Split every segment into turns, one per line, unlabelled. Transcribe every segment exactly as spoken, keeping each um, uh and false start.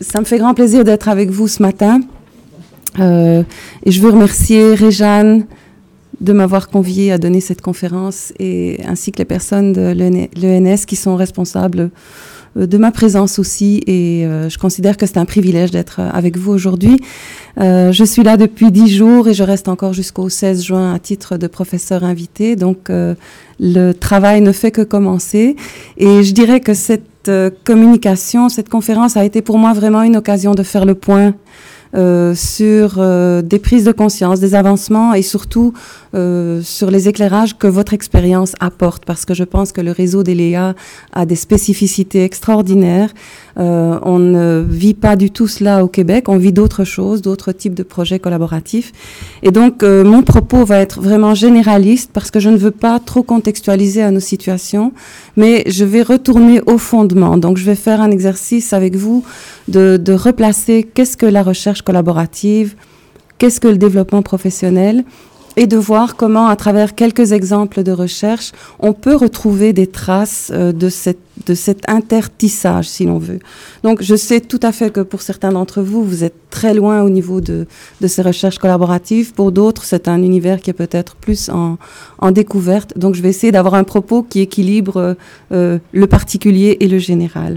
ça me fait grand plaisir d'être avec vous ce matin. Euh, et je veux remercier Réjeanne de m'avoir conviée à donner cette conférence, et ainsi que les personnes de l'E N S qui sont responsables de ma présence aussi. Et euh, je considère que c'est un privilège d'être avec vous aujourd'hui. Euh, je suis là depuis dix jours et je reste encore jusqu'au seize juin à titre de professeur invité. Donc, euh, le travail ne fait que commencer. Et je dirais que cette euh, communication, cette conférence a été pour moi vraiment une occasion de faire le point Euh, sur euh, des prises de conscience, des avancements, et surtout euh, sur les éclairages que votre expérience apporte, parce que je pense que le réseau d'E L E A a des spécificités extraordinaires. Euh, on ne vit pas du tout cela au Québec, on vit d'autres choses, d'autres types de projets collaboratifs. Et donc, euh, mon propos va être vraiment généraliste, parce que je ne veux pas trop contextualiser à nos situations, mais je vais retourner au fondement. Donc, je vais faire un exercice avec vous de, de replacer qu'est-ce que la recherche collaborative, qu'est-ce que le développement professionnel, et de voir comment, à travers quelques exemples de recherche, on peut retrouver des traces euh, de, cette, de cet intertissage, si l'on veut. Donc, je sais tout à fait que pour certains d'entre vous, vous êtes très loin au niveau de, de ces recherches collaboratives. Pour d'autres, c'est un univers qui est peut-être plus en, en découverte. Donc, je vais essayer d'avoir un propos qui équilibre euh, le particulier et le général.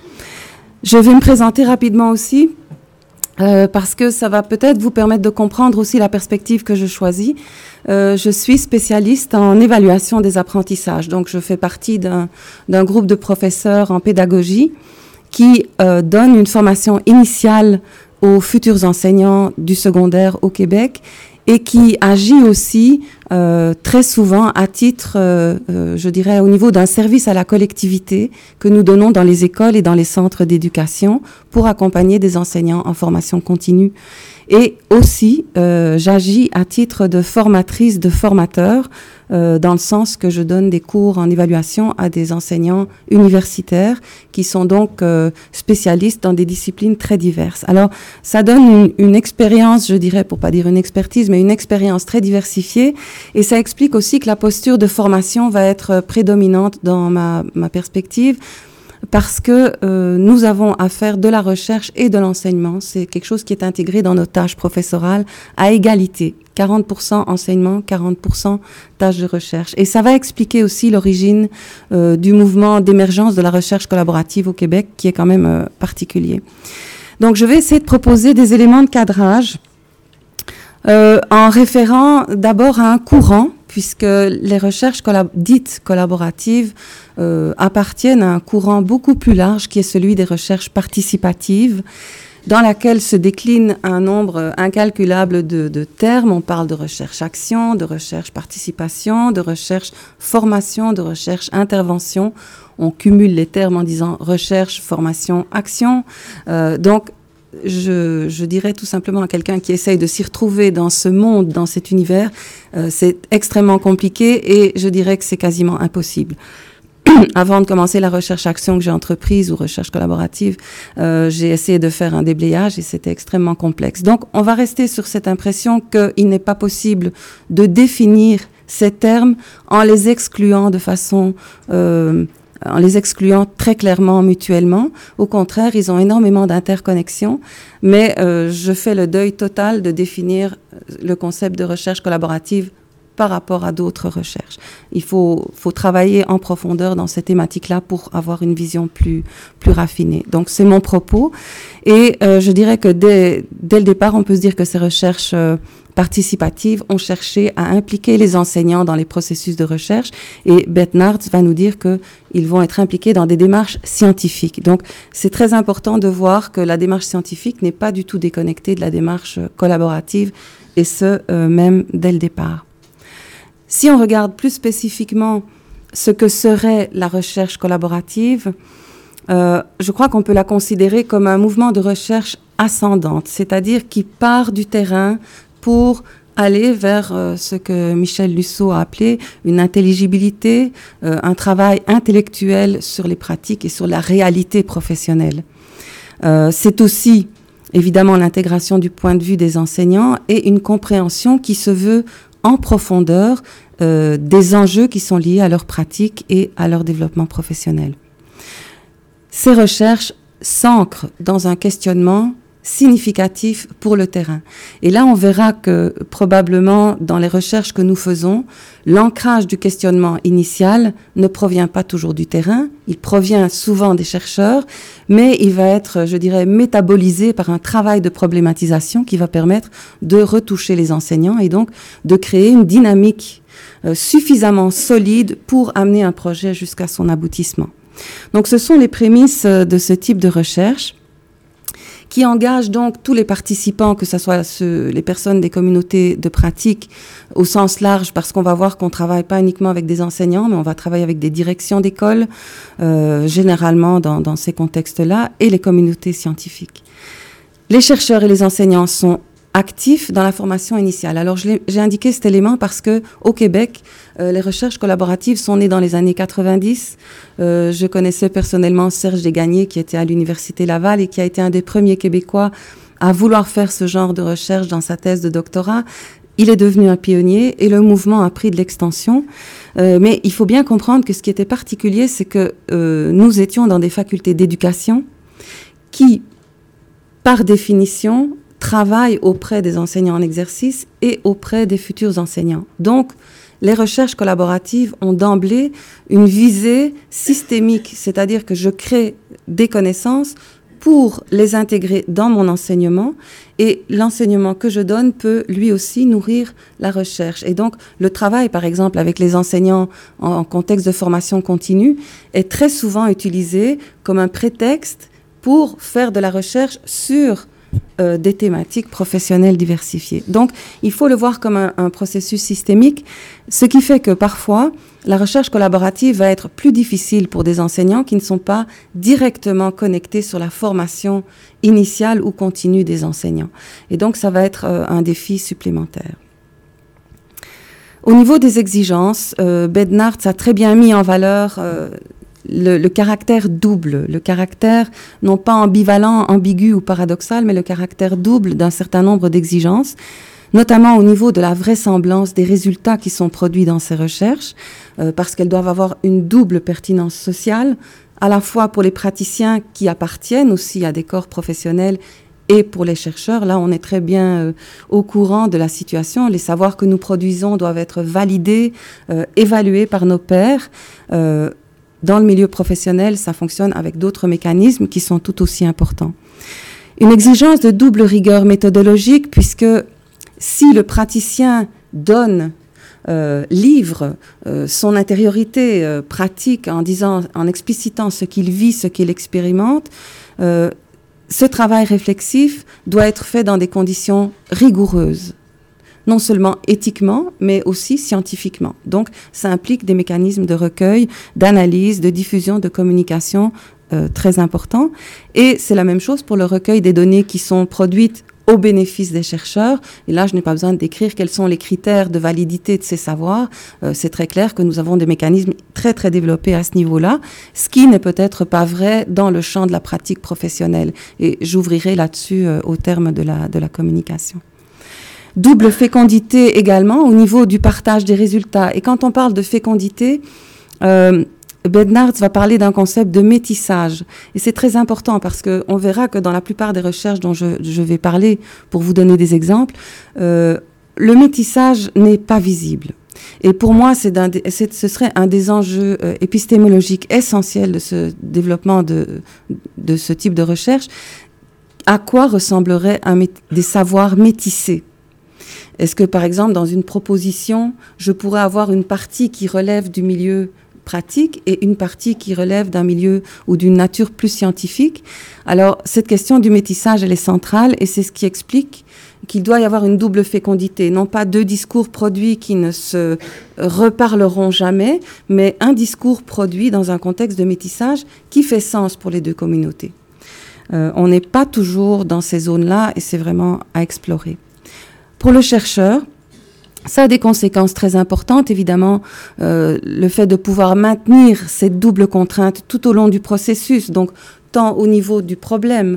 Je vais me présenter rapidement aussi. Euh, parce que ça va peut-être vous permettre de comprendre aussi la perspective que je choisis. Euh, je suis spécialiste en évaluation des apprentissages. Donc, je fais partie d'un, d'un groupe de professeurs en pédagogie qui euh, donne une formation initiale aux futurs enseignants du secondaire au Québec, et qui agit aussi euh, très souvent à titre, euh, euh, je dirais, au niveau d'un service à la collectivité que nous donnons dans les écoles et dans les centres d'éducation pour accompagner des enseignants en formation continue. Et aussi, euh, j'agis à titre de formatrice de formateurs, euh, dans le sens que je donne des cours en évaluation à des enseignants universitaires qui sont donc euh, spécialistes dans des disciplines très diverses. Alors, ça donne une, une expérience, je dirais, pour pas dire une expertise, mais une expérience très diversifiée, et ça explique aussi que la posture de formation va être prédominante dans ma, ma perspective, parce que euh, nous avons à faire de la recherche et de l'enseignement. C'est quelque chose qui est intégré dans nos tâches professorales à égalité. quarante pour cent enseignement, quarante pour cent tâches de recherche. Et ça va expliquer aussi l'origine euh, du mouvement d'émergence de la recherche collaborative au Québec, qui est quand même euh, particulier. Donc, je vais essayer de proposer des éléments de cadrage euh, en référant d'abord à un courant, puisque les recherches collab- dites collaboratives euh, appartiennent à un courant beaucoup plus large, qui est celui des recherches participatives, dans laquelle se décline un nombre incalculable de, de termes. On parle de recherche-action, de recherche-participation, de recherche-formation, de recherche-intervention. On cumule les termes en disant recherche, formation, action. Euh, donc, Je, je dirais tout simplement à quelqu'un qui essaye de s'y retrouver dans ce monde, dans cet univers, euh, c'est extrêmement compliqué, et je dirais que c'est quasiment impossible. Avant de commencer la recherche-action que j'ai entreprise, ou recherche collaborative, euh, j'ai essayé de faire un déblayage et c'était extrêmement complexe. Donc, on va rester sur cette impression qu'il n'est pas possible de définir ces termes en les excluant de façon... Euh, en les excluant très clairement mutuellement. Au contraire, ils ont énormément d'interconnexions, mais euh, je fais le deuil total de définir le concept de recherche collaborative par rapport à d'autres recherches. Il faut, faut travailler en profondeur dans ces thématiques-là pour avoir une vision plus, plus raffinée. Donc, c'est mon propos. Et euh, je dirais que dès, dès le départ, on peut se dire que ces recherches euh, participatives ont cherché à impliquer les enseignants dans les processus de recherche. Et Beth Nartz va nous dire qu'ils vont être impliqués dans des démarches scientifiques. Donc, c'est très important de voir que la démarche scientifique n'est pas du tout déconnectée de la démarche collaborative, et ce, euh, même dès le départ. Si on regarde plus spécifiquement ce que serait la recherche collaborative, euh, je crois qu'on peut la considérer comme un mouvement de recherche ascendante, c'est-à-dire qui part du terrain pour aller vers euh, ce que Michel Lusseau a appelé une intelligibilité, euh, un travail intellectuel sur les pratiques et sur la réalité professionnelle. Euh, c'est aussi évidemment l'intégration du point de vue des enseignants et une compréhension qui se veut en profondeur euh, des enjeux qui sont liés à leur pratique et à leur développement professionnel. Ces recherches s'ancre dans un questionnement significatif pour le terrain. Et là, on verra que probablement dans les recherches que nous faisons, l'ancrage du questionnement initial ne provient pas toujours du terrain, il provient souvent des chercheurs, mais il va être, je dirais, métabolisé par un travail de problématisation qui va permettre de retoucher les enseignants et donc de créer une dynamique euh, suffisamment solide pour amener un projet jusqu'à son aboutissement. Donc ce sont les prémices de ce type de recherche qui engage donc tous les participants, que ce soit ceux, les personnes des communautés de pratique au sens large, parce qu'on va voir qu'on ne travaille pas uniquement avec des enseignants, mais on va travailler avec des directions d'école, euh, généralement dans, dans ces contextes-là, et les communautés scientifiques. Les chercheurs et les enseignants sont actifs dans la formation initiale. Alors, j'ai indiqué cet élément parce que au Québec, euh, les recherches collaboratives sont nées dans les années quatre-vingt-dix. Euh, je connaissais personnellement Serge Desgagnés, qui était à l'Université Laval et qui a été un des premiers Québécois à vouloir faire ce genre de recherche dans sa thèse de doctorat. Il est devenu un pionnier et le mouvement a pris de l'extension. Euh, mais il faut bien comprendre que ce qui était particulier, c'est que euh, nous étions dans des facultés d'éducation qui, par définition, travaillent auprès des enseignants en exercice et auprès des futurs enseignants. Donc, les recherches collaboratives ont d'emblée une visée systémique, c'est-à-dire que je crée des connaissances pour les intégrer dans mon enseignement et l'enseignement que je donne peut lui aussi nourrir la recherche. Et donc, le travail, par exemple, avec les enseignants en, en contexte de formation continue est très souvent utilisé comme un prétexte pour faire de la recherche sur Euh, des thématiques professionnelles diversifiées. Donc, il faut le voir comme un, un processus systémique, ce qui fait que parfois, la recherche collaborative va être plus difficile pour des enseignants qui ne sont pas directement connectés sur la formation initiale ou continue des enseignants. Et donc, ça va être euh, un défi supplémentaire. Au niveau des exigences, euh, Bednaerts a très bien mis en valeur euh, Le, le caractère double, le caractère non pas ambivalent, ambigu ou paradoxal, mais le caractère double d'un certain nombre d'exigences, notamment au niveau de la vraisemblance des résultats qui sont produits dans ces recherches, euh, parce qu'elles doivent avoir une double pertinence sociale, à la fois pour les praticiens qui appartiennent aussi à des corps professionnels et pour les chercheurs. Là, on est très bien euh, au courant de la situation. Les savoirs que nous produisons doivent être validés, euh, évalués par nos pairs. Euh, Dans le milieu professionnel, ça fonctionne avec d'autres mécanismes qui sont tout aussi importants. Une exigence de double rigueur méthodologique, puisque si le praticien donne, euh, livre euh, son intériorité euh, pratique en disant, en explicitant ce qu'il vit, ce qu'il expérimente, euh, ce travail réflexif doit être fait dans des conditions rigoureuses, non seulement éthiquement, mais aussi scientifiquement. Donc, ça implique des mécanismes de recueil, d'analyse, de diffusion, de communication euh, très importants. Et c'est la même chose pour le recueil des données qui sont produites au bénéfice des chercheurs. Et là, je n'ai pas besoin de décrire quels sont les critères de validité de ces savoirs. Euh, c'est très clair que nous avons des mécanismes très, très développés à ce niveau-là, ce qui n'est peut-être pas vrai dans le champ de la pratique professionnelle. Et j'ouvrirai là-dessus euh, au terme de la, de la communication. Double fécondité également au niveau du partage des résultats. Et quand on parle de fécondité, euh, Bednaerts va parler d'un concept de métissage. Et c'est très important parce qu'on verra que dans la plupart des recherches dont je, je vais parler, pour vous donner des exemples, euh, le métissage n'est pas visible. Et pour moi, c'est d'un, c'est, ce serait un des enjeux euh, épistémologiques essentiels de ce développement de, de ce type de recherche. À quoi ressemblerait un, des savoirs métissés ? Est-ce que, par exemple, dans une proposition, je pourrais avoir une partie qui relève du milieu pratique et une partie qui relève d'un milieu ou d'une nature plus scientifique? Alors, cette question du métissage, elle est centrale et c'est ce qui explique qu'il doit y avoir une double fécondité. Non pas deux discours produits qui ne se reparleront jamais, mais un discours produit dans un contexte de métissage qui fait sens pour les deux communautés. Euh, on n'est pas toujours dans ces zones-là et c'est vraiment à explorer. Pour le chercheur, ça a des conséquences très importantes, évidemment, euh, le fait de pouvoir maintenir cette double contrainte tout au long du processus, donc tant au niveau du problème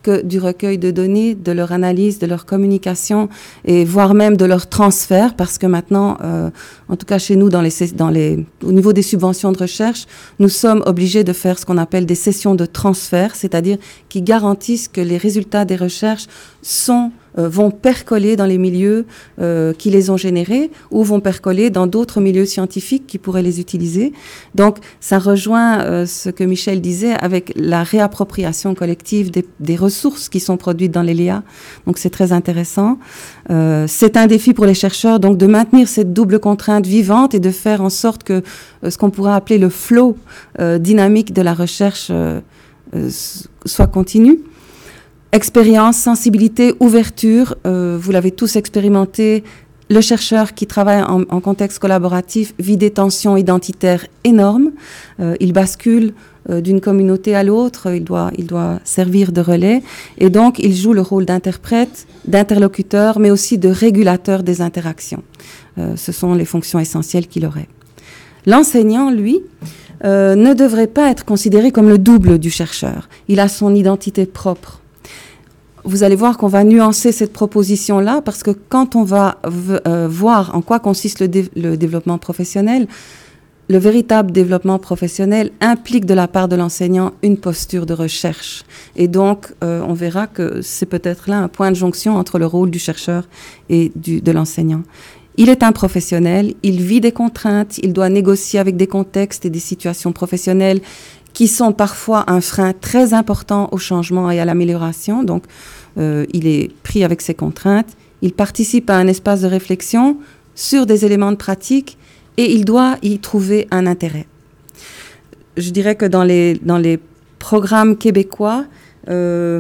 que du recueil de données, de leur analyse, de leur communication et voire même de leur transfert, parce que maintenant, euh, en tout cas chez nous, dans les, dans les, au niveau des subventions de recherche, nous sommes obligés de faire ce qu'on appelle des sessions de transfert, c'est-à-dire qui garantissent que les résultats des recherches sont Euh, vont percoler dans les milieux euh, qui les ont générés ou vont percoler dans d'autres milieux scientifiques qui pourraient les utiliser. Donc, ça rejoint euh, ce que Michel disait avec la réappropriation collective des, des ressources qui sont produites dans l'E L I A. Donc, c'est très intéressant. Euh, c'est un défi pour les chercheurs, donc, de maintenir cette double contrainte vivante et de faire en sorte que euh, ce qu'on pourrait appeler le flow euh, dynamique de la recherche euh, euh, soit continu. Expérience, sensibilité, ouverture, euh, vous l'avez tous expérimenté. Le chercheur qui travaille en, en contexte collaboratif vit des tensions identitaires énormes. Euh, il bascule euh, d'une communauté à l'autre, il doit, il doit servir de relais. Et donc, il joue le rôle d'interprète, d'interlocuteur, mais aussi de régulateur des interactions. Euh, ce sont les fonctions essentielles qu'il aurait. L'enseignant, lui, euh, ne devrait pas être considéré comme le double du chercheur. Il a son identité propre. Vous allez voir qu'on va nuancer cette proposition-là parce que quand on va euh, voir en quoi consiste le, dé- le développement professionnel, le véritable développement professionnel implique de la part de l'enseignant une posture de recherche. Et donc, euh, on verra que c'est peut-être là un point de jonction entre le rôle du chercheur et du, de l'enseignant. Il est un professionnel, il vit des contraintes, il doit négocier avec des contextes et des situations professionnelles qui sont parfois un frein très important au changement et à l'amélioration. Donc, euh, il est pris avec ces contraintes. Il participe à un espace de réflexion sur des éléments de pratique et il doit y trouver un intérêt. Je dirais que dans les, dans les programmes québécois, euh,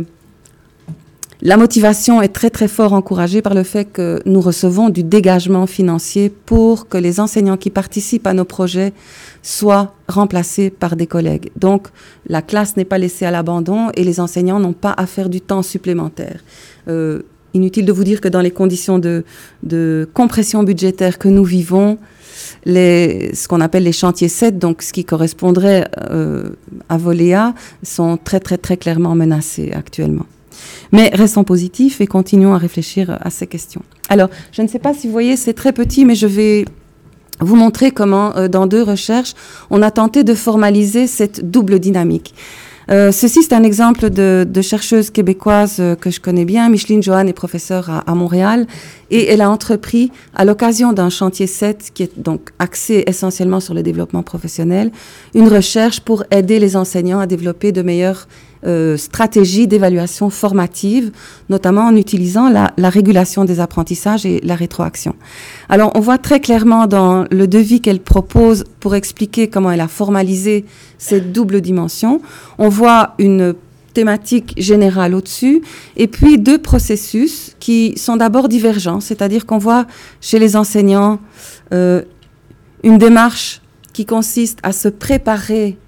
la motivation est très, très fort encouragée par le fait que nous recevons du dégagement financier pour que les enseignants qui participent à nos projets soient remplacés par des collègues. Donc, la classe n'est pas laissée à l'abandon et les enseignants n'ont pas à faire du temps supplémentaire. Euh, inutile de vous dire que dans les conditions de, de compression budgétaire que nous vivons, les, ce qu'on appelle les chantiers sept, donc ce qui correspondrait euh, à Voléa, sont très, très, très clairement menacés actuellement. Mais restons positifs et continuons à réfléchir à ces questions. Alors, je ne sais pas si vous voyez, c'est très petit, mais je vais vous montrer comment, euh, dans deux recherches, on a tenté de formaliser cette double dynamique. Euh, ceci, c'est un exemple de, de chercheuse québécoise euh, que je connais bien. Micheline Johan est professeure à, à Montréal et elle a entrepris, à l'occasion d'un chantier sept, qui est donc axé essentiellement sur le développement professionnel, une recherche pour aider les enseignants à développer de meilleures euh, stratégies d'évaluation formative, notamment en utilisant la, la régulation des apprentissages et la rétroaction. Alors, on voit très clairement dans le devis qu'elle propose pour expliquer comment elle a formalisé cette double dimension, on voit une thématique générale au-dessus, et puis deux processus qui sont d'abord divergents, c'est-à-dire qu'on voit chez les enseignants euh, une démarche qui consiste à se préparer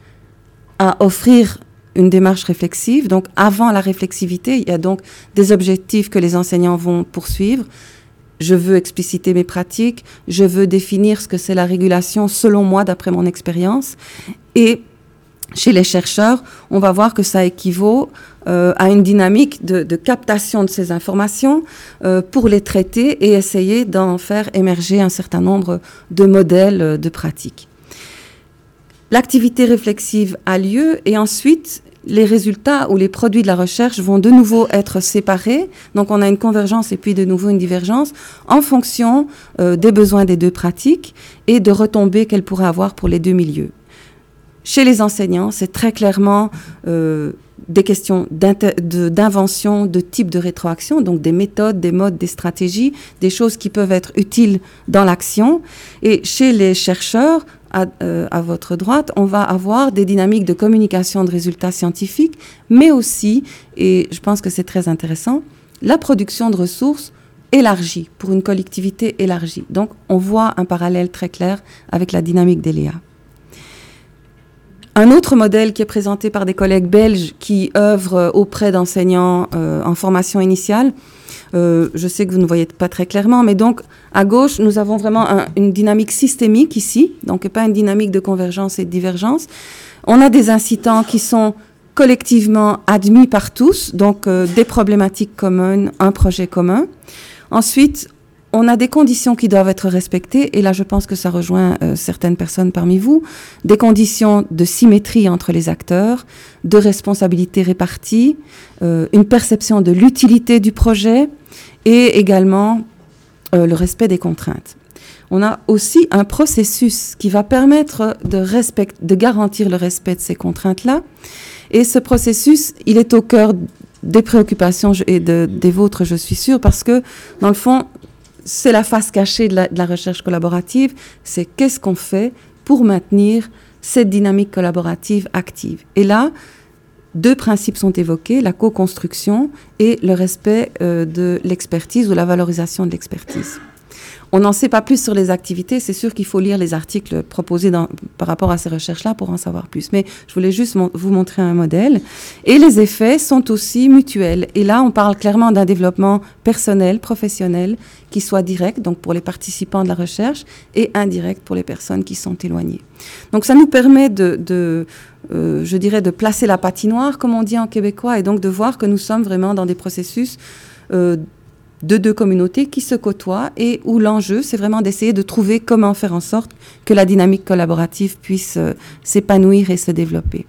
à offrir une démarche réflexive. Donc, avant la réflexivité, il y a donc des objectifs que les enseignants vont poursuivre. Je veux expliciter mes pratiques, je veux définir ce que c'est la régulation selon moi, d'après mon expérience, et chez les chercheurs, on va voir que ça équivaut euh, à une dynamique de, de captation de ces informations euh, pour les traiter et essayer d'en faire émerger un certain nombre de modèles de pratiques. L'activité réflexive a lieu et ensuite, les résultats ou les produits de la recherche vont de nouveau être séparés. Donc, on a une convergence et puis de nouveau une divergence en fonction euh, des besoins des deux pratiques et de retombées qu'elles pourraient avoir pour les deux milieux. Chez les enseignants, c'est très clairement euh, des questions de, d'invention, de type de rétroaction, donc des méthodes, des modes, des stratégies, des choses qui peuvent être utiles dans l'action. Et chez les chercheurs, à, euh, à votre droite, on va avoir des dynamiques de communication de résultats scientifiques, mais aussi, et je pense que c'est très intéressant, la production de ressources élargie, pour une collectivité élargie. Donc, on voit un parallèle très clair avec la dynamique d'E L I A. Un autre modèle qui est présenté par des collègues belges qui œuvrent auprès d'enseignants euh, en formation initiale, euh, je sais que vous ne voyez pas très clairement, mais donc à gauche, nous avons vraiment un, une dynamique systémique ici, donc pas une dynamique de convergence et de divergence. On a des incitants qui sont collectivement admis par tous, donc euh, des problématiques communes, un projet commun. Ensuite, on a des conditions qui doivent être respectées, et là je pense que ça rejoint euh, certaines personnes parmi vous, des conditions de symétrie entre les acteurs, de responsabilité répartie, euh, une perception de l'utilité du projet, et également euh, le respect des contraintes. On a aussi un processus qui va permettre de, respect, de garantir le respect de ces contraintes-là, et ce processus, il est au cœur des préoccupations et de, des vôtres, je suis sûre, parce que dans le fond, c'est la face cachée de la, de la recherche collaborative, c'est qu'est-ce qu'on fait pour maintenir cette dynamique collaborative active. Et là, deux principes sont évoqués, la co-construction et le respect euh, de l'expertise ou la valorisation de l'expertise. On n'en sait pas plus sur les activités, c'est sûr qu'il faut lire les articles proposés dans, par rapport à ces recherches-là pour en savoir plus. Mais je voulais juste mon, vous montrer un modèle. Et les effets sont aussi mutuels. Et là, on parle clairement d'un développement personnel, professionnel, qui soit direct, donc pour les participants de la recherche, et indirect pour les personnes qui sont éloignées. Donc ça nous permet de, de euh, je dirais, de placer la patinoire, comme on dit en québécois, et donc de voir que nous sommes vraiment dans des processus euh, de deux communautés qui se côtoient et où l'enjeu, c'est vraiment d'essayer de trouver comment faire en sorte que la dynamique collaborative puisse euh, s'épanouir et se développer.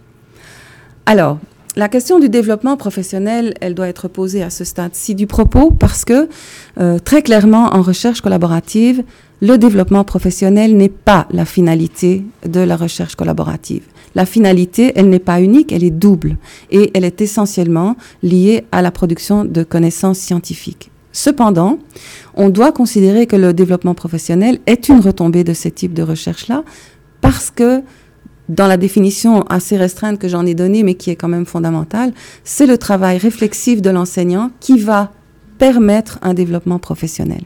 Alors, la question du développement professionnel, elle doit être posée à ce stade-ci du propos parce que, euh, très clairement, en recherche collaborative, le développement professionnel n'est pas la finalité de la recherche collaborative. La finalité, elle n'est pas unique, elle est double et elle est essentiellement liée à la production de connaissances scientifiques. Cependant, on doit considérer que le développement professionnel est une retombée de ce type de recherche-là parce que, dans la définition assez restreinte que j'en ai donnée, mais qui est quand même fondamentale, c'est le travail réflexif de l'enseignant qui va permettre un développement professionnel.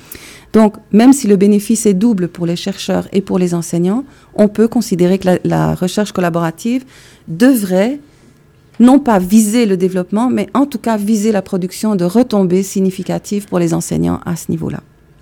Donc, même si le bénéfice est double pour les chercheurs et pour les enseignants, on peut considérer que la, la recherche collaborative devrait non pas viser le développement, mais en tout cas viser la production de retombées significatives pour les enseignants à ce niveau-là.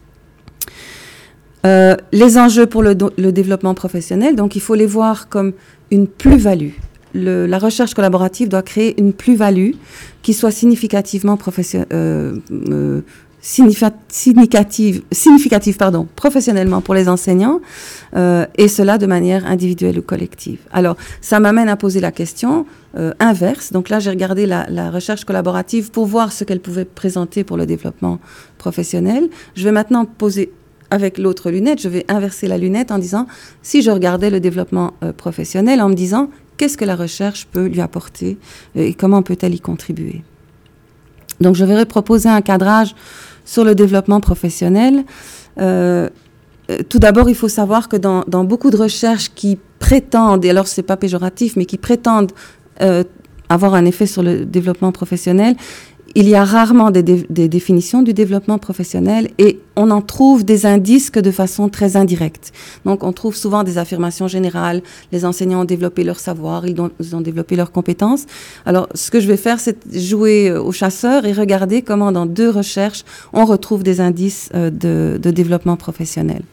Euh, les enjeux pour le, le développement professionnel, donc il faut les voir comme une plus-value. Le, la recherche collaborative doit créer une plus-value qui soit significativement profession, euh, euh, significative, significative pardon, professionnellement pour les enseignants, euh, et cela de manière individuelle ou collective. Alors, ça m'amène à poser la question euh, inverse. Donc là, j'ai regardé la, la recherche collaborative pour voir ce qu'elle pouvait présenter pour le développement professionnel. Je vais maintenant poser, avec l'autre lunette, je vais inverser la lunette en disant, si je regardais le développement euh, professionnel, en me disant, qu'est-ce que la recherche peut lui apporter euh, et comment peut-elle y contribuer? Donc, je vais proposer un cadrage sur le développement professionnel. Euh, tout d'abord, il faut savoir que dans, dans beaucoup de recherches qui prétendent, et alors ce n'est pas péjoratif, mais qui prétendent euh, avoir un effet sur le développement professionnel, il y a rarement des, dé, des définitions du développement professionnel et on en trouve des indices que de façon très indirecte. Donc, on trouve souvent des affirmations générales. Les enseignants ont développé leur savoir, ils ont, ils ont développé leurs compétences. Alors, ce que je vais faire, c'est jouer au chasseur et regarder comment, dans deux recherches, on retrouve des indices euh, de, de développement professionnel.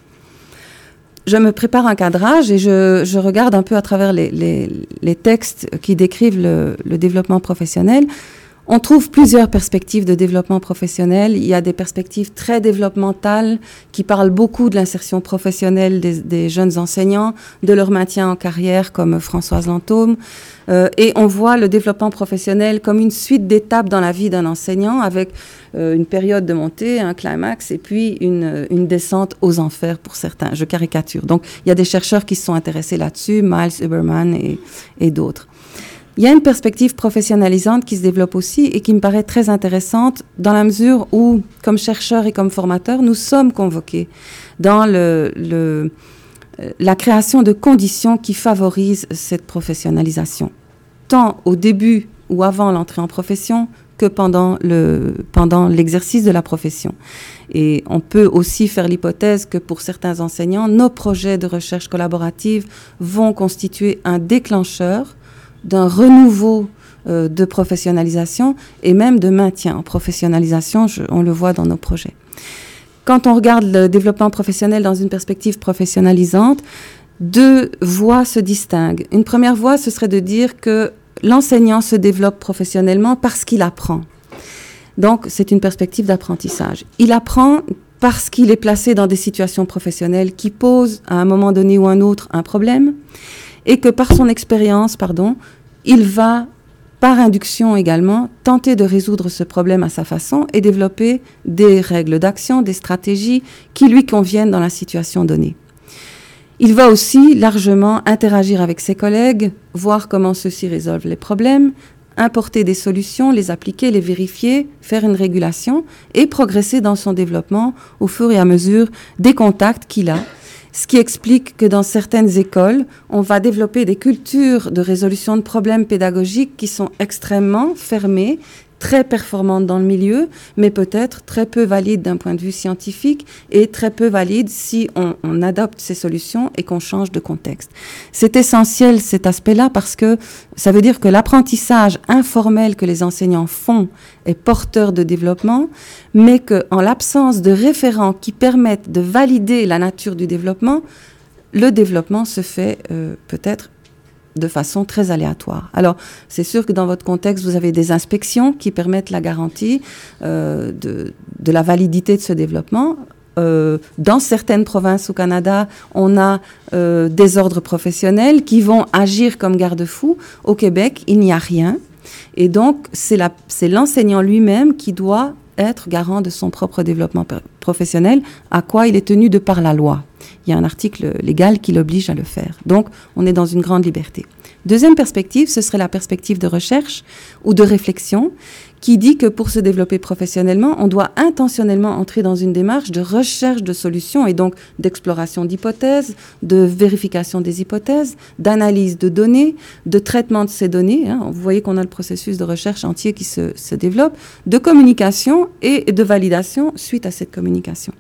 Je me prépare un cadrage et je, je regarde un peu à travers les, les, les textes qui décrivent le, le développement professionnel. On trouve plusieurs perspectives de développement professionnel. Il y a des perspectives très développementales qui parlent beaucoup de l'insertion professionnelle des, des jeunes enseignants, de leur maintien en carrière, comme Françoise Lantôme. Euh, et on voit le développement professionnel comme une suite d'étapes dans la vie d'un enseignant, avec euh, une période de montée, un climax, et puis une, une descente aux enfers pour certains. Je caricature. Donc, il y a des chercheurs qui se sont intéressés là-dessus, Miles Huberman et, et d'autres. Il y a une perspective professionnalisante qui se développe aussi et qui me paraît très intéressante dans la mesure où, comme chercheurs et comme formateurs, nous sommes convoqués dans le, le, la création de conditions qui favorisent cette professionnalisation, tant au début ou avant l'entrée en profession que pendant, le, pendant l'exercice de la profession. Et on peut aussi faire l'hypothèse que pour certains enseignants, nos projets de recherche collaborative vont constituer un déclencheur d'un renouveau euh, de professionnalisation et même de maintien en professionnalisation, je, on le voit dans nos projets. Quand on regarde le développement professionnel dans une perspective professionnalisante, deux voies se distinguent. Une première voie, ce serait de dire que l'enseignant se développe professionnellement parce qu'il apprend. Donc, c'est une perspective d'apprentissage. Il apprend parce qu'il est placé dans des situations professionnelles qui posent, à un moment donné ou un autre, un problème, et que par son expérience, pardon, il va, par induction également, tenter de résoudre ce problème à sa façon et développer des règles d'action, des stratégies qui lui conviennent dans la situation donnée. Il va aussi largement interagir avec ses collègues, voir comment ceux-ci résolvent les problèmes, importer des solutions, les appliquer, les vérifier, faire une régulation et progresser dans son développement au fur et à mesure des contacts qu'il a. Ce qui explique que dans certaines écoles, on va développer des cultures de résolution de problèmes pédagogiques qui sont extrêmement fermées, très performantes dans le milieu, mais peut-être très peu valides d'un point de vue scientifique et très peu valides si on, on adopte ces solutions et qu'on change de contexte. C'est essentiel cet aspect-là parce que ça veut dire que l'apprentissage informel que les enseignants font est porteur de développement, mais qu'en l'absence de référents qui permettent de valider la nature du développement, le développement se fait euh, peut-être de façon très aléatoire. Alors, c'est sûr que dans votre contexte, vous avez des inspections qui permettent la garantie euh, de, de la validité de ce développement. Euh, dans certaines provinces au Canada, on a euh, des ordres professionnels qui vont agir comme garde-fous. Au Québec, il n'y a rien. Et donc, c'est, la, c'est l'enseignant lui-même qui doit être garant de son propre développement professionnel, à quoi il est tenu de par la loi. Il y a un article légal qui l'oblige à le faire. Donc, on est dans une grande liberté. Deuxième perspective, ce serait la perspective de recherche ou de réflexion qui dit que pour se développer professionnellement, on doit intentionnellement entrer dans une démarche de recherche de solutions et donc d'exploration d'hypothèses, de vérification des hypothèses, d'analyse de données, de traitement de ces données. Hein. Vous voyez qu'on a le processus de recherche entier qui se, se développe, de communication et de validation suite à cette communication.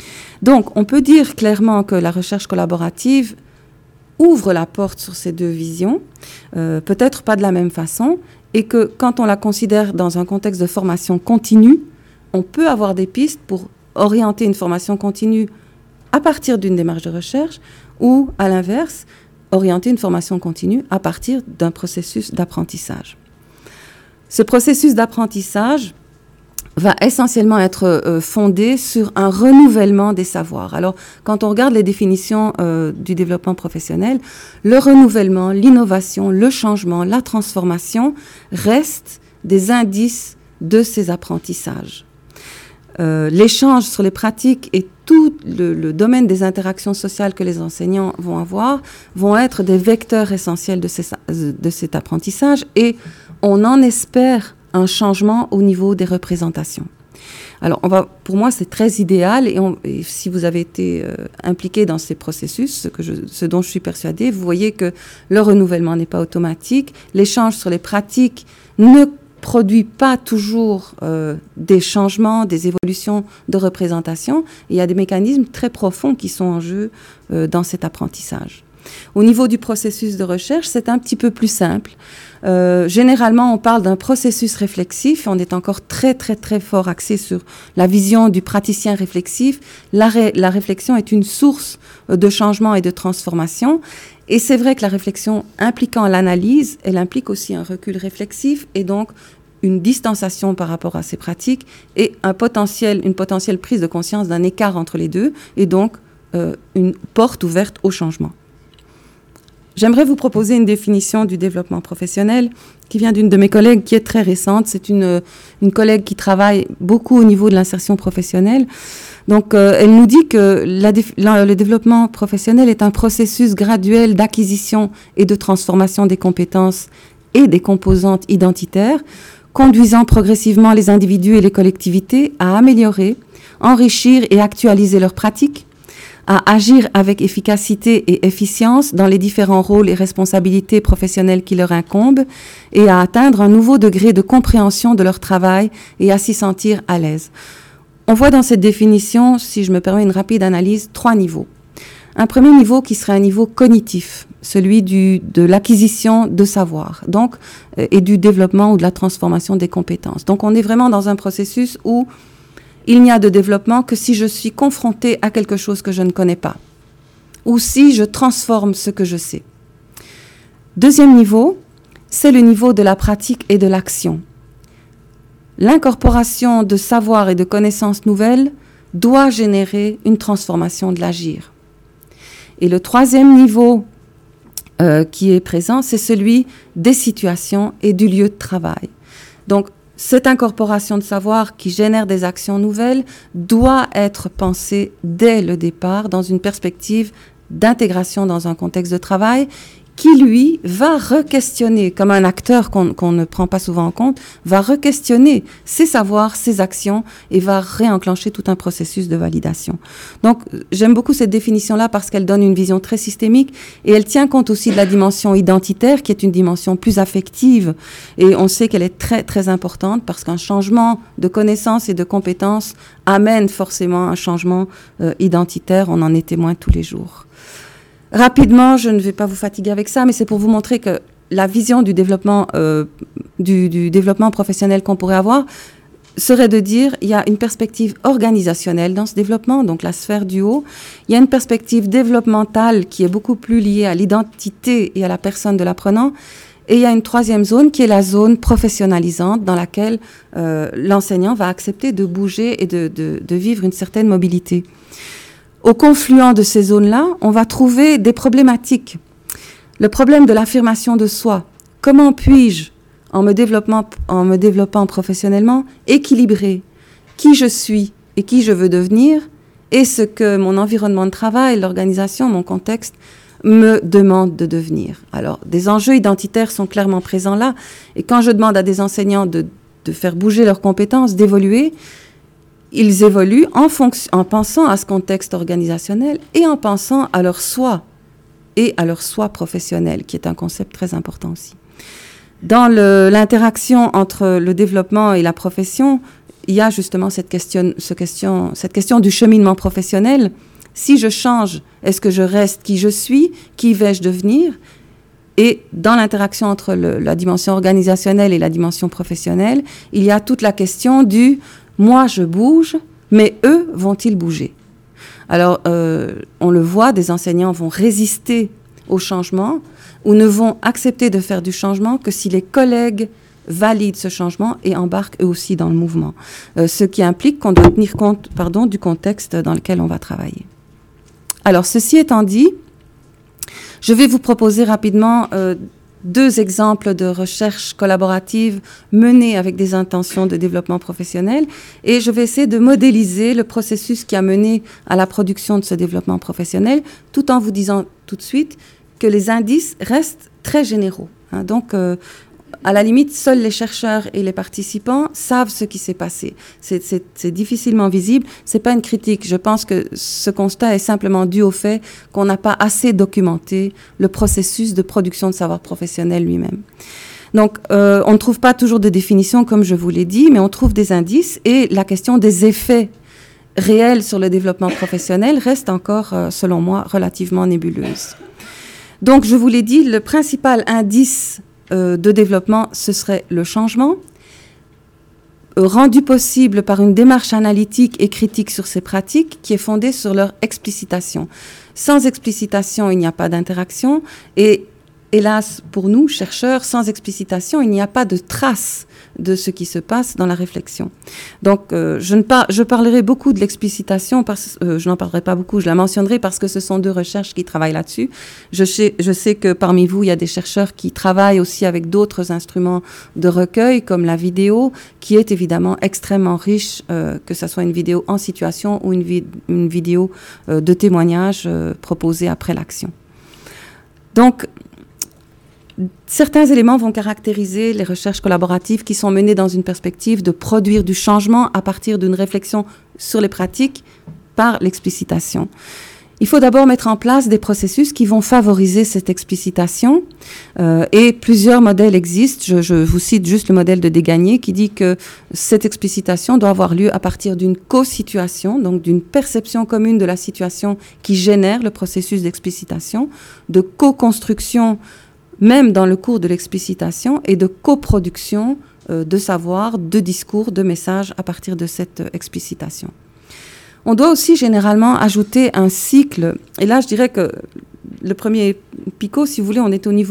Donc, on peut dire clairement que la recherche collaborative ouvre la porte sur ces deux visions, euh, peut-être pas de la même façon, et que quand on la considère dans un contexte de formation continue, on peut avoir des pistes pour orienter une formation continue à partir d'une démarche de recherche ou, à l'inverse, orienter une formation continue à partir d'un processus d'apprentissage. Ce processus d'apprentissage va essentiellement être euh, fondé sur un renouvellement des savoirs. Alors, quand on regarde les définitions euh, du développement professionnel, le renouvellement, l'innovation, le changement, la transformation restent des indices de ces apprentissages. Euh, l'échange sur les pratiques et tout le, le domaine des interactions sociales que les enseignants vont avoir vont être des vecteurs essentiels de, ces, de cet apprentissage et on en espère un changement au niveau des représentations. Alors, on va, pour moi, c'est très idéal et, on, et si vous avez été euh, impliqué dans ces processus, ce, que je, ce dont je suis persuadée, vous voyez que le renouvellement n'est pas automatique, l'échange sur les pratiques ne produit pas toujours euh, des changements, des évolutions de représentation. Il y a des mécanismes très profonds qui sont en jeu euh, dans cet apprentissage. Au niveau du processus de recherche, c'est un petit peu plus simple. Euh, généralement, on parle d'un processus réflexif. On est encore très, très, très fort axé sur la vision du praticien réflexif. La, ré, la réflexion est une source de changement et de transformation. Et c'est vrai que la réflexion impliquant l'analyse, elle implique aussi un recul réflexif et donc une distanciation par rapport à ces pratiques et un potentiel, une potentielle prise de conscience d'un écart entre les deux et donc euh, une porte ouverte au changement. J'aimerais vous proposer une définition du développement professionnel qui vient d'une de mes collègues qui est très récente. C'est une, une collègue qui travaille beaucoup au niveau de l'insertion professionnelle. Donc, euh, elle nous dit que la, la, le développement professionnel est un processus graduel d'acquisition et de transformation des compétences et des composantes identitaires, conduisant progressivement les individus et les collectivités à améliorer, enrichir et actualiser leurs pratiques, à agir avec efficacité et efficience dans les différents rôles et responsabilités professionnelles qui leur incombent et à atteindre un nouveau degré de compréhension de leur travail et à s'y sentir à l'aise. On voit dans cette définition, si je me permets une rapide analyse, trois niveaux. Un premier niveau qui serait un niveau cognitif, celui du, de l'acquisition de savoir, donc, euh, et du développement ou de la transformation des compétences. Donc on est vraiment dans un processus où il n'y a de développement que si je suis confrontée à quelque chose que je ne connais pas, ou si je transforme ce que je sais. Deuxième niveau, c'est le niveau de la pratique et de l'action. L'incorporation de savoirs et de connaissances nouvelles doit générer une transformation de l'agir. Et le troisième niveau euh, qui est présent, c'est celui des situations et du lieu de travail. Donc, cette incorporation de savoir qui génère des actions nouvelles doit être pensée dès le départ dans une perspective d'intégration dans un contexte de travail qui, lui, va re-questionner, comme un acteur qu'on qu'on ne prend pas souvent en compte, va re-questionner ses savoirs, ses actions et va réenclencher tout un processus de validation. Donc, j'aime beaucoup cette définition-là parce qu'elle donne une vision très systémique et elle tient compte aussi de la dimension identitaire qui est une dimension plus affective et on sait qu'elle est très, très importante parce qu'un changement de connaissances et de compétences amène forcément un changement euh, identitaire. On en est témoin tous les jours. Rapidement, je ne vais pas vous fatiguer avec ça, mais c'est pour vous montrer que la vision du développement, euh, du, du développement professionnel qu'on pourrait avoir serait de dire il y a une perspective organisationnelle dans ce développement, donc la sphère du haut. Il y a une perspective développementale qui est beaucoup plus liée à l'identité et à la personne de l'apprenant. Et il y a une troisième zone qui est la zone professionnalisante dans laquelle euh, l'enseignant va accepter de bouger et de, de, de vivre une certaine mobilité. Au confluent de ces zones-là, on va trouver des problématiques. Le problème de l'affirmation de soi. Comment puis-je, en me développant, en me développant professionnellement, équilibrer qui je suis et qui je veux devenir et ce que mon environnement de travail, l'organisation, mon contexte me demande de devenir. Alors, des enjeux identitaires sont clairement présents là. Et quand je demande à des enseignants de, de faire bouger leurs compétences, d'évoluer, ils évoluent en, fonction, en pensant à ce contexte organisationnel et en pensant à leur soi et à leur soi professionnel, qui est un concept très important aussi. Dans le, l'interaction entre le développement et la profession, il y a justement cette question, ce question, cette question du cheminement professionnel. Si je change, est-ce que je reste qui je suis? Qui vais-je devenir? Et dans l'interaction entre le, la dimension organisationnelle et la dimension professionnelle, il y a toute la question du moi, je bouge, mais eux, vont-ils bouger? Alors, euh, on le voit, des enseignants vont résister au changement ou ne vont accepter de faire du changement que si les collègues valident ce changement et embarquent eux aussi dans le mouvement. Euh, ce qui implique qu'on doit tenir compte, pardon, du contexte dans lequel on va travailler. Alors, ceci étant dit, je vais vous proposer rapidement euh, deux exemples de recherche collaborative menées avec des intentions de développement professionnel et je vais essayer de modéliser le processus qui a mené à la production de ce développement professionnel tout en vous disant tout de suite que les indices restent très généraux. Hein. Donc, euh, à la limite, seuls les chercheurs et les participants savent ce qui s'est passé. C'est, c'est, c'est difficilement visible. C'est pas une critique. Je pense que ce constat est simplement dû au fait qu'on n'a pas assez documenté le processus de production de savoir professionnel lui-même. Donc, euh, on ne trouve pas toujours de définition, comme je vous l'ai dit, mais on trouve des indices et la question des effets réels sur le développement professionnel reste encore, euh, selon moi, relativement nébuleuse. Donc, je vous l'ai dit, le principal indice Euh, de développement, ce serait le changement, euh, rendu possible par une démarche analytique et critique sur ces pratiques qui est fondée sur leur explicitation. Sans explicitation, il n'y a pas d'interaction et hélas, pour nous, chercheurs, sans explicitation, il n'y a pas de trace de ce qui se passe dans la réflexion. Donc, euh, je, ne par- je parlerai beaucoup de l'explicitation, parce, euh, je n'en parlerai pas beaucoup, je la mentionnerai parce que ce sont deux recherches qui travaillent là-dessus. Je sais, je sais que parmi vous, il y a des chercheurs qui travaillent aussi avec d'autres instruments de recueil, comme la vidéo, qui est évidemment extrêmement riche, euh, que ce soit une vidéo en situation ou une, vi- une vidéo euh, de témoignage euh, proposée après l'action. Donc, certains éléments vont caractériser les recherches collaboratives qui sont menées dans une perspective de produire du changement à partir d'une réflexion sur les pratiques par l'explicitation. Il faut d'abord mettre en place des processus qui vont favoriser cette explicitation euh, et plusieurs modèles existent. Je, je vous cite juste le modèle de Desgagnés qui dit que cette explicitation doit avoir lieu à partir d'une co-situation, donc d'une perception commune de la situation qui génère le processus d'explicitation, de co-construction même dans le cours de l'explicitation, et de coproduction euh, de savoir, de discours, de messages à partir de cette euh, explicitation. On doit aussi généralement ajouter un cycle, et là je dirais que le premier picot, si vous voulez, on est au niveau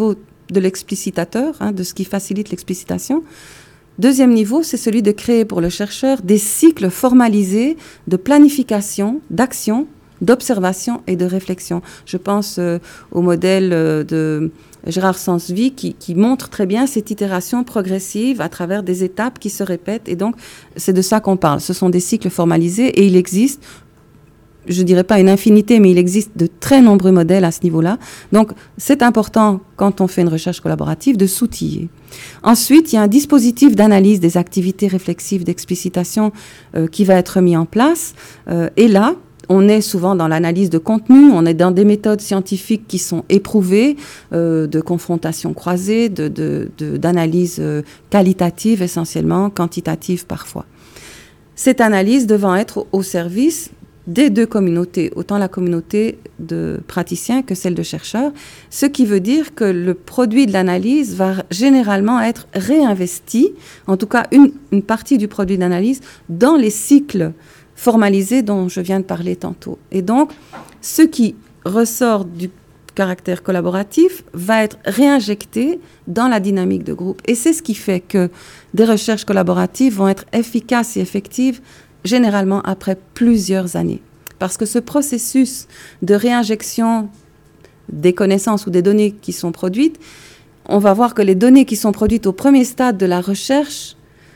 de l'explicitateur, hein, de ce qui facilite l'explicitation. Deuxième niveau, c'est celui de créer pour le chercheur des cycles formalisés de planification, d'action, d'observation et de réflexion. Je pense euh, au modèle euh, de Gérard Sansevy qui, qui montre très bien cette itération progressive à travers des étapes qui se répètent. Et donc, c'est de ça qu'on parle. Ce sont des cycles formalisés et il existe, je ne dirais pas une infinité, mais il existe de très nombreux modèles à ce niveau-là. Donc, c'est important, quand on fait une recherche collaborative, de s'outiller. Ensuite, il y a un dispositif d'analyse des activités réflexives d'explicitation euh, qui va être mis en place. Euh, et là, on est souvent dans l'analyse de contenu, on est dans des méthodes scientifiques qui sont éprouvées, euh, de confrontation croisée, de, de, de, d'analyse euh, qualitative essentiellement, quantitative parfois. Cette analyse devant être au service des deux communautés, autant la communauté de praticiens que celle de chercheurs, ce qui veut dire que le produit de l'analyse va généralement être réinvesti, en tout cas une, une partie du produit d'analyse, dans les cycles formalisés dont je viens de parler tantôt. Et donc, ce qui ressort du caractère collaboratif va être réinjecté dans la dynamique de groupe. Et c'est ce qui fait que des recherches collaboratives vont être efficaces et effectives généralement après plusieurs années. Parce que ce processus de réinjection des connaissances ou des données qui sont produites, on va voir que les données qui sont produites au premier stade de la recherche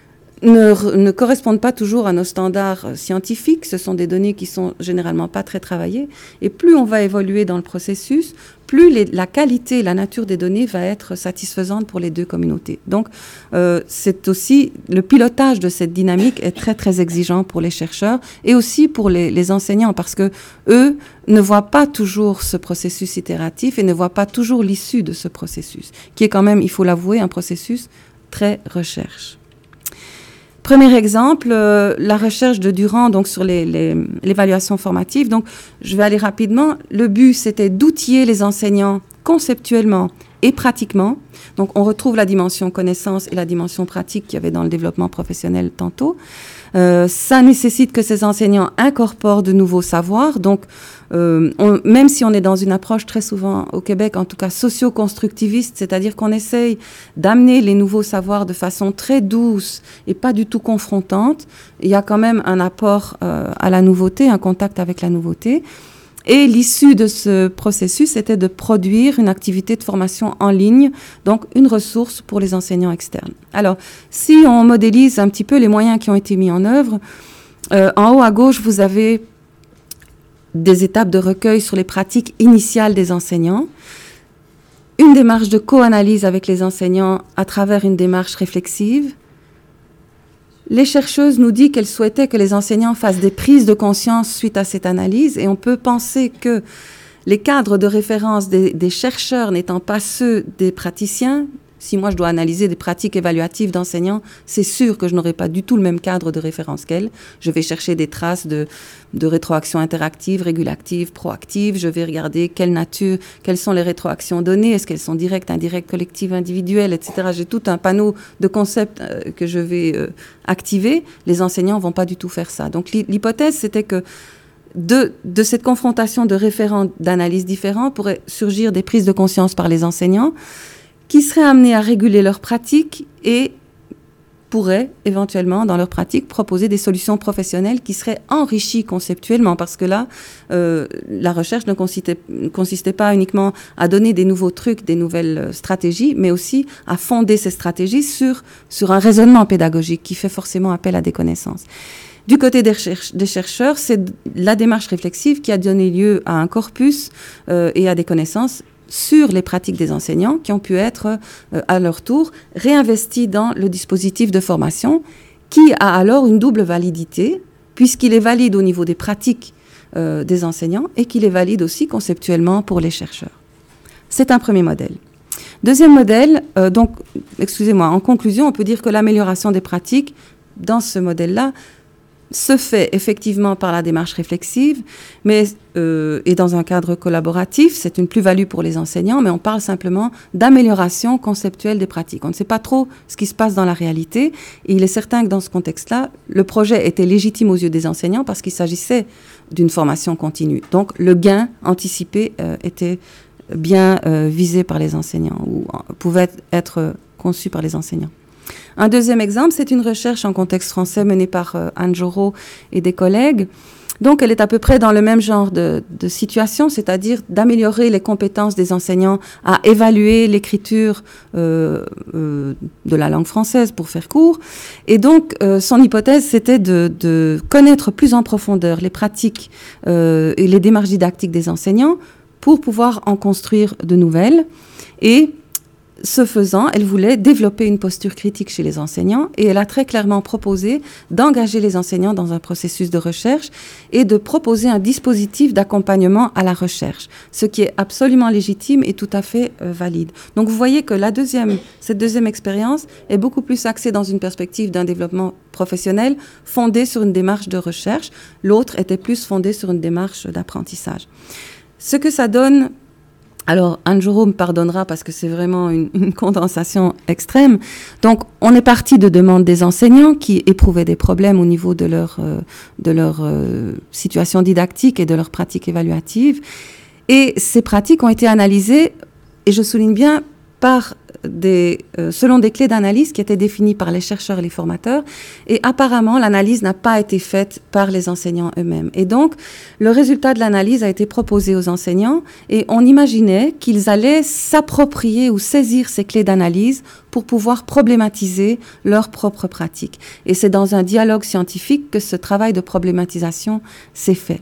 ne, ne correspondent pas toujours à nos standards scientifiques. Ce sont des données qui sont généralement pas très travaillées. Et plus on va évoluer dans le processus, plus les, la qualité et la nature des données va être satisfaisante pour les deux communautés. Donc, euh, c'est aussi, le pilotage de cette dynamique est très, très exigeant pour les chercheurs et aussi pour les, les enseignants parce que eux ne voient pas toujours ce processus itératif et ne voient pas toujours l'issue de ce processus, qui est quand même, il faut l'avouer, un processus très recherche. Premier exemple, euh, la recherche de Durand donc sur les, les, l'évaluation formative. Donc, je vais aller rapidement. Le but, c'était d'outiller les enseignants conceptuellement et pratiquement. Donc, on retrouve la dimension connaissance et la dimension pratique qu'il y avait dans le développement professionnel tantôt. Euh, ça nécessite que ces enseignants incorporent de nouveaux savoirs. Donc, euh, on, même si on est dans une approche très souvent au Québec, en tout cas socio-constructiviste, c'est-à-dire qu'on essaye d'amener les nouveaux savoirs de façon très douce et pas du tout confrontante, il y a quand même un apport euh, à la nouveauté, un contact avec la nouveauté. Et l'issue de ce processus était de produire une activité de formation en ligne, donc une ressource pour les enseignants externes. Alors, si on modélise un petit peu les moyens qui ont été mis en œuvre, euh, en haut à gauche, vous avez des étapes de recueil sur les pratiques initiales des enseignants, une démarche de co-analyse avec les enseignants à travers une démarche réflexive. Les chercheuses nous disent qu'elles souhaitaient que les enseignants fassent des prises de conscience suite à cette analyse et on peut penser que les cadres de référence des, des chercheurs n'étant pas ceux des praticiens, si moi je dois analyser des pratiques évaluatives d'enseignants, c'est sûr que je n'aurai pas du tout le même cadre de référence qu'elles. Je vais chercher des traces de, de rétroaction interactive, régulative, proactive. Je vais regarder quelle nature, quelles sont les rétroactions données, est-ce qu'elles sont directes, indirectes, collectives, individuelles, et cetera. J'ai tout un panneau de concepts euh, que je vais euh, activer. Les enseignants ne vont pas du tout faire ça. Donc l'hypothèse, c'était que de, de cette confrontation de référents d'analyses différents pourraient surgir des prises de conscience par les enseignants qui seraient amenés à réguler leurs pratiques et pourraient éventuellement, dans leurs pratiques, proposer des solutions professionnelles qui seraient enrichies conceptuellement. Parce que là, euh, la recherche ne consistait, ne consistait pas uniquement à donner des nouveaux trucs, des nouvelles stratégies, mais aussi à fonder ces stratégies sur, sur un raisonnement pédagogique qui fait forcément appel à des connaissances. Du côté des, cherche- des chercheurs, c'est la démarche réflexive qui a donné lieu à un corpus euh, et à des connaissances sur les pratiques des enseignants qui ont pu être, euh, à leur tour, réinvestis dans le dispositif de formation qui a alors une double validité puisqu'il est valide au niveau des pratiques euh, des enseignants et qu'il est valide aussi conceptuellement pour les chercheurs. C'est un premier modèle. Deuxième modèle, euh, donc, excusez-moi, en conclusion, on peut dire que l'amélioration des pratiques dans ce modèle-là se fait effectivement par la démarche réflexive, mais euh, et dans un cadre collaboratif, c'est une plus-value pour les enseignants, mais on parle simplement d'amélioration conceptuelle des pratiques. On ne sait pas trop ce qui se passe dans la réalité, et il est certain que dans ce contexte-là, le projet était légitime aux yeux des enseignants parce qu'il s'agissait d'une formation continue. Donc le gain anticipé euh, était bien euh, visés par les enseignants ou euh, pouvaient être euh, conçus par les enseignants. Un deuxième exemple, c'est une recherche en contexte français menée par euh, Anne Jorot et des collègues. Donc, elle est à peu près dans le même genre de, de situation, c'est-à-dire d'améliorer les compétences des enseignants à évaluer l'écriture euh, euh, de la langue française, pour faire court. Et donc, euh, son hypothèse, c'était de, de connaître plus en profondeur les pratiques euh, et les démarches didactiques des enseignants pour pouvoir en construire de nouvelles. Et ce faisant, elle voulait développer une posture critique chez les enseignants et elle a très clairement proposé d'engager les enseignants dans un processus de recherche et de proposer un dispositif d'accompagnement à la recherche, ce qui est absolument légitime et tout à fait euh, valide. Donc vous voyez que la deuxième, cette deuxième expérience est beaucoup plus axée dans une perspective d'un développement professionnel fondé sur une démarche de recherche. L'autre était plus fondée sur une démarche d'apprentissage. Ce que ça donne... Alors, Anne Jorot me pardonnera parce que c'est vraiment une, une condensation extrême. Donc, on est parti de demandes des enseignants qui éprouvaient des problèmes au niveau de leur, euh, de leur euh, situation didactique et de leur pratique évaluative. Et ces pratiques ont été analysées, et je souligne bien, par des, euh, selon des clés d'analyse qui étaient définies par les chercheurs et les formateurs. Et apparemment, l'analyse n'a pas été faite par les enseignants eux-mêmes. Et donc, le résultat de l'analyse a été proposé aux enseignants et on imaginait qu'ils allaient s'approprier ou saisir ces clés d'analyse pour pouvoir problématiser leurs propres pratiques. Et c'est dans un dialogue scientifique que ce travail de problématisation s'est fait.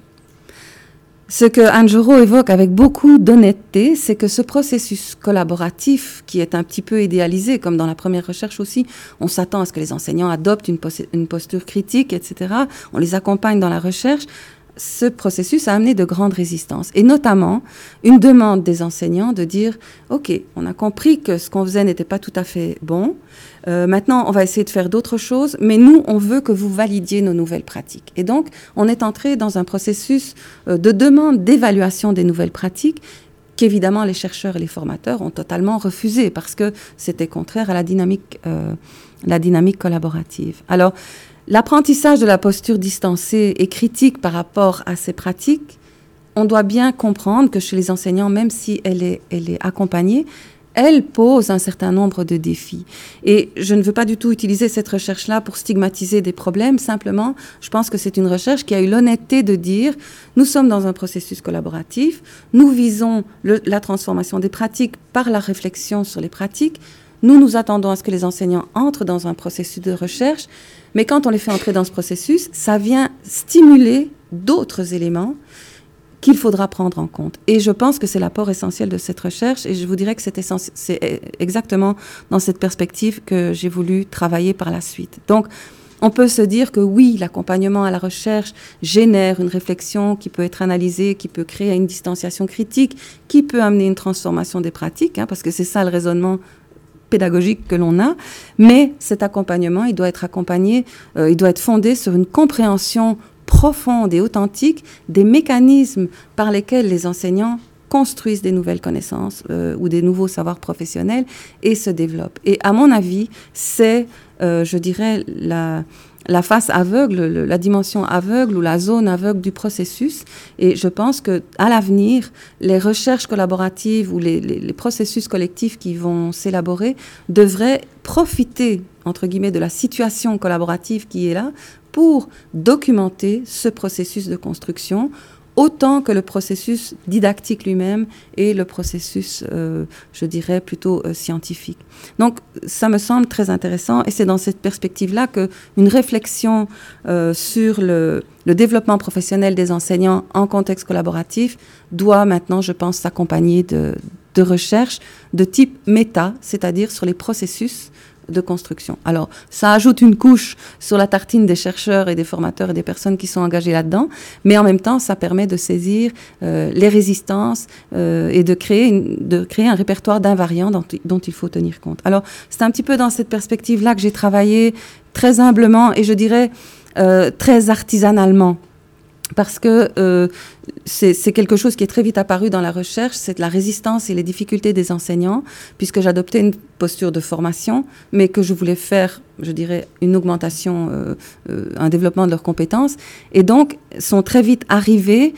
Ce que Anne Jorot évoque avec beaucoup d'honnêteté, c'est que ce processus collaboratif, qui est un petit peu idéalisé, comme dans la première recherche aussi, on s'attend à ce que les enseignants adoptent une, pos- une posture critique, et cetera. On les accompagne dans la recherche. Ce processus a amené de grandes résistances, et notamment une demande des enseignants de dire « Ok, on a compris que ce qu'on faisait n'était pas tout à fait bon. Euh, maintenant, on va essayer de faire d'autres choses, mais nous, on veut que vous validiez nos nouvelles pratiques. » Et donc, on est entré dans un processus euh, de demande d'évaluation des nouvelles pratiques qu'évidemment les chercheurs et les formateurs ont totalement refusé parce que c'était contraire à la dynamique, euh, la dynamique collaborative. Alors, l'apprentissage de la posture distancée et critique par rapport à ces pratiques, on doit bien comprendre que chez les enseignants, même si elle est, elle est accompagnée, elle pose un certain nombre de défis. Et je ne veux pas du tout utiliser cette recherche-là pour stigmatiser des problèmes. Simplement, je pense que c'est une recherche qui a eu l'honnêteté de dire nous sommes dans un processus collaboratif, nous visons le, la transformation des pratiques par la réflexion sur les pratiques. Nous nous attendons à ce que les enseignants entrent dans un processus de recherche, mais quand on les fait entrer dans ce processus, ça vient stimuler d'autres éléments qu'il faudra prendre en compte. Et je pense que c'est l'apport essentiel de cette recherche, et je vous dirais que c'est, essenci- c'est exactement dans cette perspective que j'ai voulu travailler par la suite. Donc, on peut se dire que oui, l'accompagnement à la recherche génère une réflexion qui peut être analysée, qui peut créer une distanciation critique, qui peut amener une transformation des pratiques, hein, parce que c'est ça le raisonnement pédagogique que l'on a, mais cet accompagnement, il doit être accompagné, euh, il doit être fondé sur une compréhension profonde et authentique des mécanismes par lesquels les enseignants construisent des nouvelles connaissances euh, ou des nouveaux savoirs professionnels et se développent. Et à mon avis, c'est, euh, je dirais, la, la face aveugle, le, la dimension aveugle ou la zone aveugle du processus. Et je pense qu'à l'avenir, les recherches collaboratives ou les, les, les processus collectifs qui vont s'élaborer devraient profiter, entre guillemets, de la situation collaborative qui est là pour documenter ce processus de construction autant que le processus didactique lui-même et le processus, euh, je dirais, plutôt euh, scientifique. Donc, ça me semble très intéressant et c'est dans cette perspective-là qu'une réflexion euh, sur le, le développement professionnel des enseignants en contexte collaboratif doit maintenant, je pense, s'accompagner de, de recherches de type méta, c'est-à-dire sur les processus de construction. Alors, ça ajoute une couche sur la tartine des chercheurs et des formateurs et des personnes qui sont engagées là-dedans, mais en même temps, ça permet de saisir euh, les résistances euh, et de créer, une, de créer un répertoire d'invariants dont, dont il faut tenir compte. Alors, c'est un petit peu dans cette perspective-là que j'ai travaillé très humblement et je dirais euh, très artisanalement. Parce que euh, c'est, c'est quelque chose qui est très vite apparu dans la recherche, c'est la résistance et les difficultés des enseignants, puisque j'adoptais une posture de formation, mais que je voulais faire, je dirais, une augmentation, euh, euh, un développement de leurs compétences. Et donc, sont très vite arrivés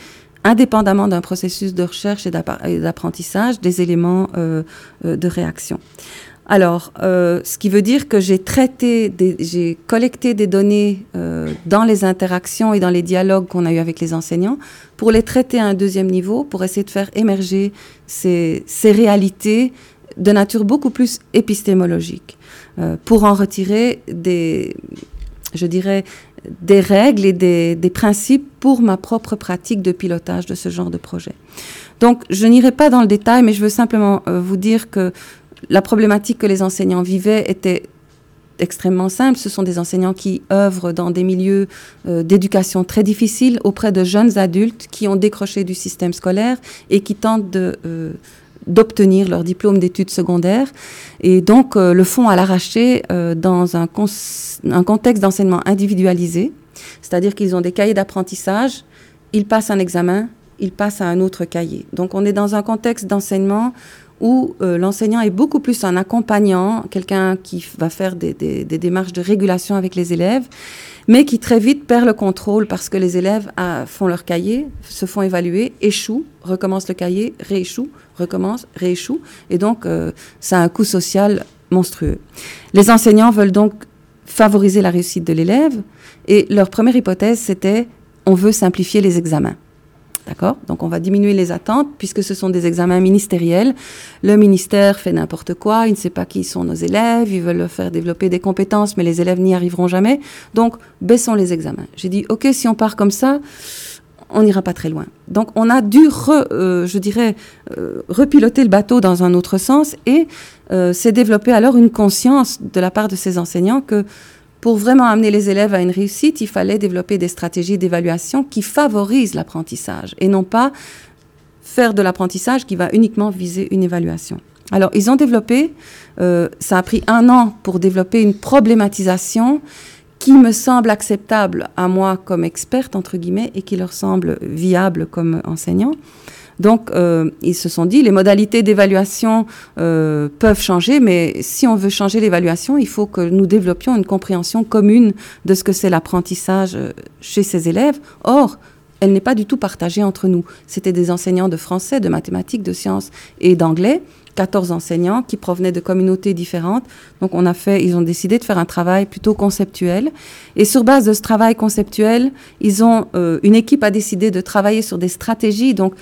indépendamment d'un processus de recherche et d'apprentissage, des éléments euh, euh, de réaction. Alors, euh, ce qui veut dire que j'ai traité, des, j'ai collecté des données euh, dans les interactions et dans les dialogues qu'on a eus avec les enseignants pour les traiter à un deuxième niveau, pour essayer de faire émerger ces, ces réalités de nature beaucoup plus épistémologique, euh, pour en retirer des, je dirais, des règles et des, des principes pour ma propre pratique de pilotage de ce genre de projet. Donc, je n'irai pas dans le détail, mais je veux simplement euh, vous dire que la problématique que les enseignants vivaient était extrêmement simple. Ce sont des enseignants qui œuvrent dans des milieux euh, d'éducation très difficiles auprès de jeunes adultes qui ont décroché du système scolaire et qui tentent de, euh, d'obtenir leur diplôme d'études secondaires. Et donc, euh, le font à l'arraché euh, dans un, cons- un contexte d'enseignement individualisé, c'est-à-dire qu'ils ont des cahiers d'apprentissage, ils passent un examen, ils passent à un autre cahier. Donc, on est dans un contexte d'enseignement où euh, l'enseignant est beaucoup plus un accompagnant, quelqu'un qui va faire des, des, des démarches de régulation avec les élèves, mais qui très vite perd le contrôle parce que les élèves ah, font leur cahier, se font évaluer, échouent, recommencent le cahier, rééchouent, recommencent, rééchouent, et donc euh, ça a un coût social monstrueux. Les enseignants veulent donc favoriser la réussite de l'élève, et leur première hypothèse, c'était « on veut simplifier les examens ». D'accord ? Donc, on va diminuer les attentes puisque ce sont des examens ministériels. Le ministère fait n'importe quoi, il ne sait pas qui sont nos élèves, ils veulent leur faire développer des compétences, mais les élèves n'y arriveront jamais. Donc, baissons les examens. J'ai dit, OK, si on part comme ça, on n'ira pas très loin. Donc, on a dû, re, euh, je dirais, euh, repiloter le bateau dans un autre sens et euh, s'est développé alors une conscience de la part de ces enseignants que pour vraiment amener les élèves à une réussite, il fallait développer des stratégies d'évaluation qui favorisent l'apprentissage et non pas faire de l'apprentissage qui va uniquement viser une évaluation. Alors, ils ont développé, euh, ça a pris un an pour développer une problématisation qui me semble acceptable à moi comme experte, entre guillemets, et qui leur semble viable comme enseignant. Donc, euh, ils se sont dit, les modalités d'évaluation euh, peuvent changer, mais si on veut changer l'évaluation, il faut que nous développions une compréhension commune de ce que c'est l'apprentissage chez ces élèves. Or, elle n'est pas du tout partagée entre nous. C'était des enseignants de français, de mathématiques, de sciences et d'anglais, quatorze enseignants qui provenaient de communautés différentes. Donc, on a fait, ils ont décidé de faire un travail plutôt conceptuel. Et sur base de ce travail conceptuel, ils ont, euh, une équipe a décidé de travailler sur des stratégies. Donc,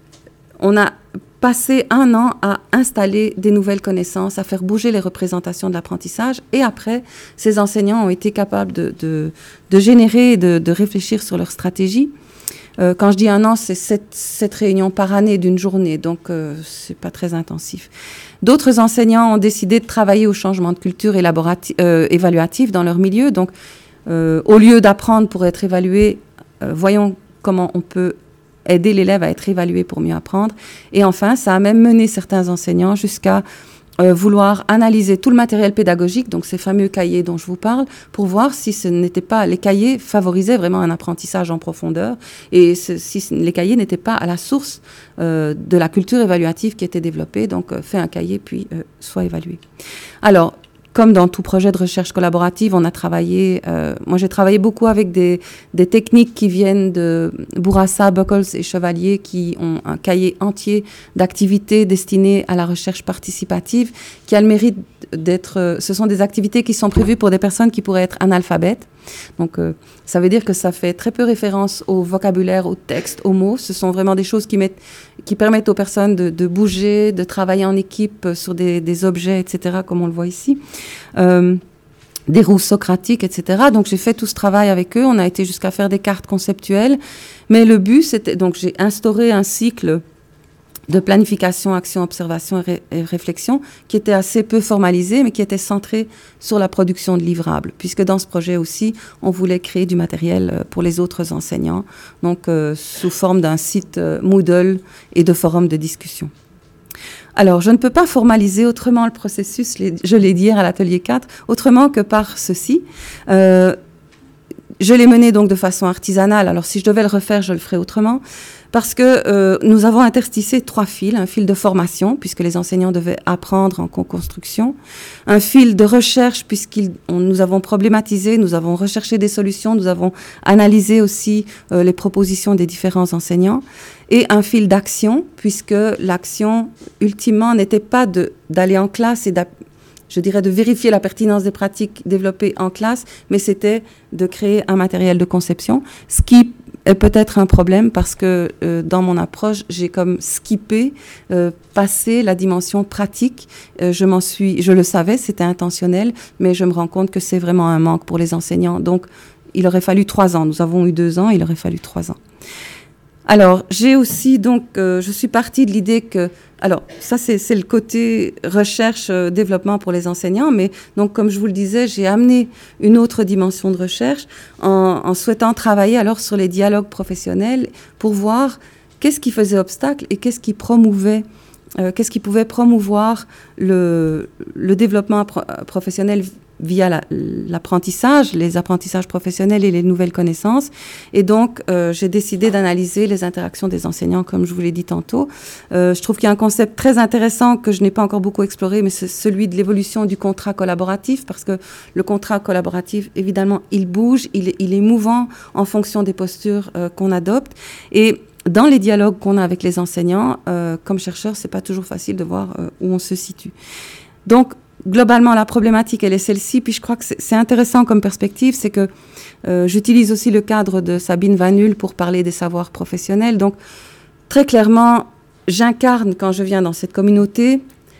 on a passé un an à installer des nouvelles connaissances, à faire bouger les représentations de l'apprentissage. Et après, ces enseignants ont été capables de, de, de générer, de, de réfléchir sur leur stratégie. Euh, quand je dis un an, c'est sept, sept réunions par année d'une journée, donc euh, c'est pas très intensif. D'autres enseignants ont décidé de travailler au changement de culture élaborati- euh, évaluative dans leur milieu. Donc, euh, au lieu d'apprendre pour être évalué, euh, voyons comment on peut aider l'élève à être évalué pour mieux apprendre. Et enfin, ça a même mené certains enseignants jusqu'à euh, vouloir analyser tout le matériel pédagogique, donc ces fameux cahiers dont je vous parle, pour voir si ce n'était pas, les cahiers favorisaient vraiment un apprentissage en profondeur et ce, si les cahiers n'étaient pas à la source euh, de la culture évaluative qui était développée. Donc, euh, fais un cahier puis euh, sois évalué. Alors, comme dans tout projet de recherche collaborative, on a travaillé, euh, moi j'ai travaillé beaucoup avec des, des techniques qui viennent de Bourassa, Buckles et Chevalier, qui ont un cahier entier d'activités destinées à la recherche participative, qui a le mérite d'être, ce sont des activités qui sont prévues pour des personnes qui pourraient être analphabètes. Donc, euh, ça veut dire que ça fait très peu référence au vocabulaire, au texte, aux mots. Ce sont vraiment des choses qui, mettent, qui permettent aux personnes de, de bouger, de travailler en équipe sur des, des objets, et cetera, comme on le voit ici. Euh, des roues socratiques, et cetera. Donc, j'ai fait tout ce travail avec eux. On a été jusqu'à faire des cartes conceptuelles. Mais le but, c'était... Donc, j'ai instauré un cycle de planification, action, observation et, ré, et réflexion, qui était assez peu formalisé, mais qui était centré sur la production de livrables, puisque dans ce projet aussi, on voulait créer du matériel pour les autres enseignants, donc euh, sous forme d'un site euh, Moodle et de forums de discussion. Alors, je ne peux pas formaliser autrement le processus, je l'ai dit hier à l'atelier quatre, autrement que par ceci. Euh, je l'ai mené donc de façon artisanale, alors si je devais le refaire, je le ferais autrement. parce que euh, nous avons interstissé trois fils, un fil de formation, puisque les enseignants devaient apprendre en co-construction, un fil de recherche, puisqu'ils nous avons problématisé, nous avons recherché des solutions, nous avons analysé aussi euh, les propositions des différents enseignants, et un fil d'action, puisque l'action, ultimement, n'était pas de, d'aller en classe et d'a, je dirais de vérifier la pertinence des pratiques développées en classe, mais c'était de créer un matériel de conception, ce qui est peut-être un problème parce que euh, dans mon approche, j'ai comme skippé, euh, passé la dimension pratique. Euh, je m'en suis, je le savais, c'était intentionnel, mais je me rends compte que c'est vraiment un manque pour les enseignants. Donc, il aurait fallu trois ans. Nous avons eu deux ans, il aurait fallu trois ans. Alors, j'ai aussi, donc, euh, je suis partie de l'idée que, alors, ça, c'est, c'est le côté recherche, euh, développement pour les enseignants, mais donc, comme je vous le disais, j'ai amené une autre dimension de recherche en, en souhaitant travailler alors sur les dialogues professionnels pour voir qu'est-ce qui faisait obstacle et qu'est-ce qui promouvait, euh, qu'est-ce qui pouvait promouvoir le, le développement pro- professionnel via la, l'apprentissage, les apprentissages professionnels et les nouvelles connaissances. Et donc, euh, j'ai décidé d'analyser les interactions des enseignants, comme je vous l'ai dit tantôt. Euh, je trouve qu'il y a un concept très intéressant que je n'ai pas encore beaucoup exploré, mais c'est celui de l'évolution du contrat collaboratif, parce que le contrat collaboratif, évidemment, il bouge, il, il est mouvant en fonction des postures euh, qu'on adopte. Et dans les dialogues qu'on a avec les enseignants, euh, comme chercheur, c'est pas toujours facile de voir euh, où on se situe. Donc, globalement, la problématique, elle est celle-ci. Puis je crois que c'est, c'est intéressant comme perspective, c'est que euh, j'utilise aussi le cadre de Sabine Van Hul pour parler des savoirs professionnels. Donc, très clairement, j'incarne, quand je viens dans cette communauté,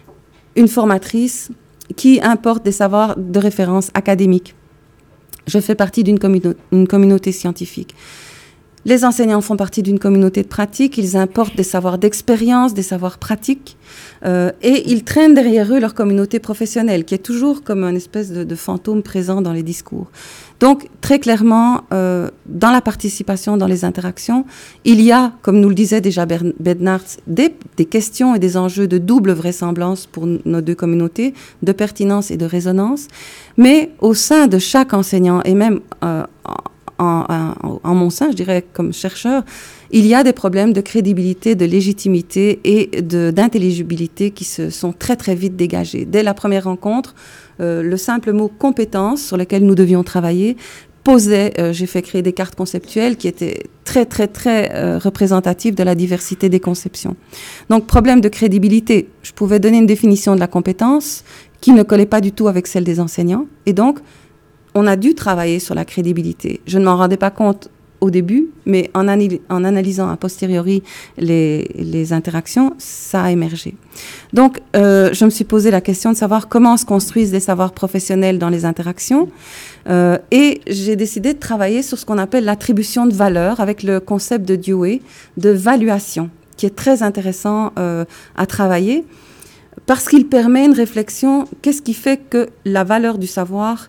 une formatrice qui importe des savoirs de référence académiques. Je fais partie d'une communo- une communauté scientifique. Les enseignants font partie d'une communauté de pratique, ils importent des savoirs d'expérience, des savoirs pratiques, euh, et ils traînent derrière eux leur communauté professionnelle, qui est toujours comme une espèce de, de fantôme présent dans les discours. Donc, très clairement, euh, dans la participation, dans les interactions, il y a, comme nous le disait déjà Bednaert, des, des questions et des enjeux de double vraisemblance pour nos deux communautés, de pertinence et de résonance, mais au sein de chaque enseignant, et même euh, en, En, en, en mon sein, je dirais, comme chercheur, il y a des problèmes de crédibilité, de légitimité et de, d'intelligibilité qui se sont très, très vite dégagés. Dès la première rencontre, euh, le simple mot « compétence » sur lequel nous devions travailler posait, euh, j'ai fait créer des cartes conceptuelles qui étaient très, très, très euh, représentatives de la diversité des conceptions. Donc, problème de crédibilité. Je pouvais donner une définition de la compétence qui ne collait pas du tout avec celle des enseignants. Et donc, on a dû travailler sur la crédibilité. Je ne m'en rendais pas compte au début, mais en, analy- en analysant a posteriori les, les interactions, ça a émergé. Donc, euh, je me suis posé la question de savoir comment se construisent des savoirs professionnels dans les interactions. Euh, et j'ai décidé de travailler sur ce qu'on appelle l'attribution de valeur avec le concept de Dewey, de valuation, qui est très intéressant euh, à travailler parce qu'il permet une réflexion. Qu'est-ce qui fait que la valeur du savoir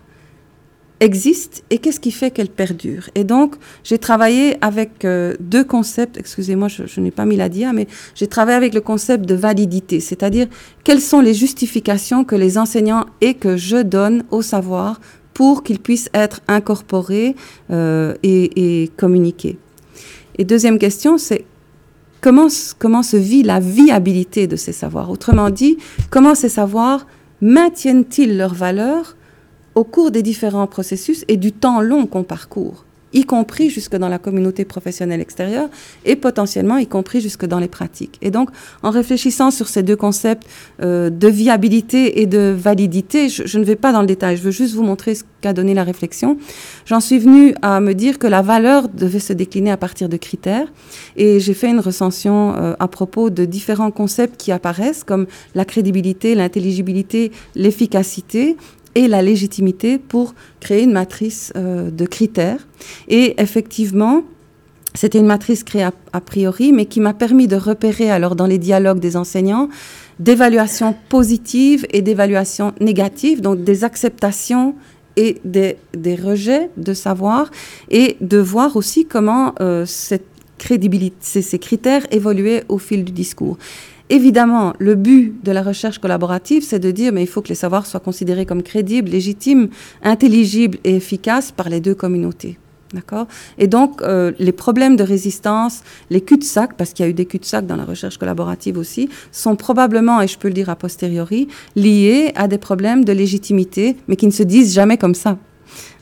existe et qu'est-ce qui fait qu'elle perdure. Et donc, j'ai travaillé avec euh, deux concepts, excusez-moi, je, je n'ai pas mis la dia, mais j'ai travaillé avec le concept de validité, c'est-à-dire quelles sont les justifications que les enseignants et que je donne au savoir pour qu'il puisse être incorporé euh, et, et communiqué. Et deuxième question, c'est comment, comment se vit la viabilité de ces savoirs? Autrement dit, comment ces savoirs maintiennent-ils leur valeur au cours des différents processus et du temps long qu'on parcourt, y compris jusque dans la communauté professionnelle extérieure et potentiellement y compris jusque dans les pratiques. Et donc, en réfléchissant sur ces deux concepts euh, de viabilité et de validité, je, je ne vais pas dans le détail, je veux juste vous montrer ce qu'a donné la réflexion. J'en suis venue à me dire que la valeur devait se décliner à partir de critères et j'ai fait une recension euh, à propos de différents concepts qui apparaissent comme la crédibilité, l'intelligibilité, l'efficacité et la légitimité pour créer une matrice euh, de critères. Et effectivement, c'était une matrice créée a, a priori, mais qui m'a permis de repérer, alors dans les dialogues des enseignants, d'évaluations positives et d'évaluations négatives, donc des acceptations et des, des rejets de savoir, et de voir aussi comment euh, cette crédibilité, ces, ces critères évoluaient au fil du discours. Évidemment, le but de la recherche collaborative, c'est de dire mais il faut que les savoirs soient considérés comme crédibles, légitimes, intelligibles et efficaces par les deux communautés. D'accord ? Et donc, euh, les problèmes de résistance, les cul-de-sac, parce qu'il y a eu des cul-de-sac dans la recherche collaborative aussi, sont probablement, et je peux le dire a posteriori, liés à des problèmes de légitimité, mais qui ne se disent jamais comme ça. D'accord ?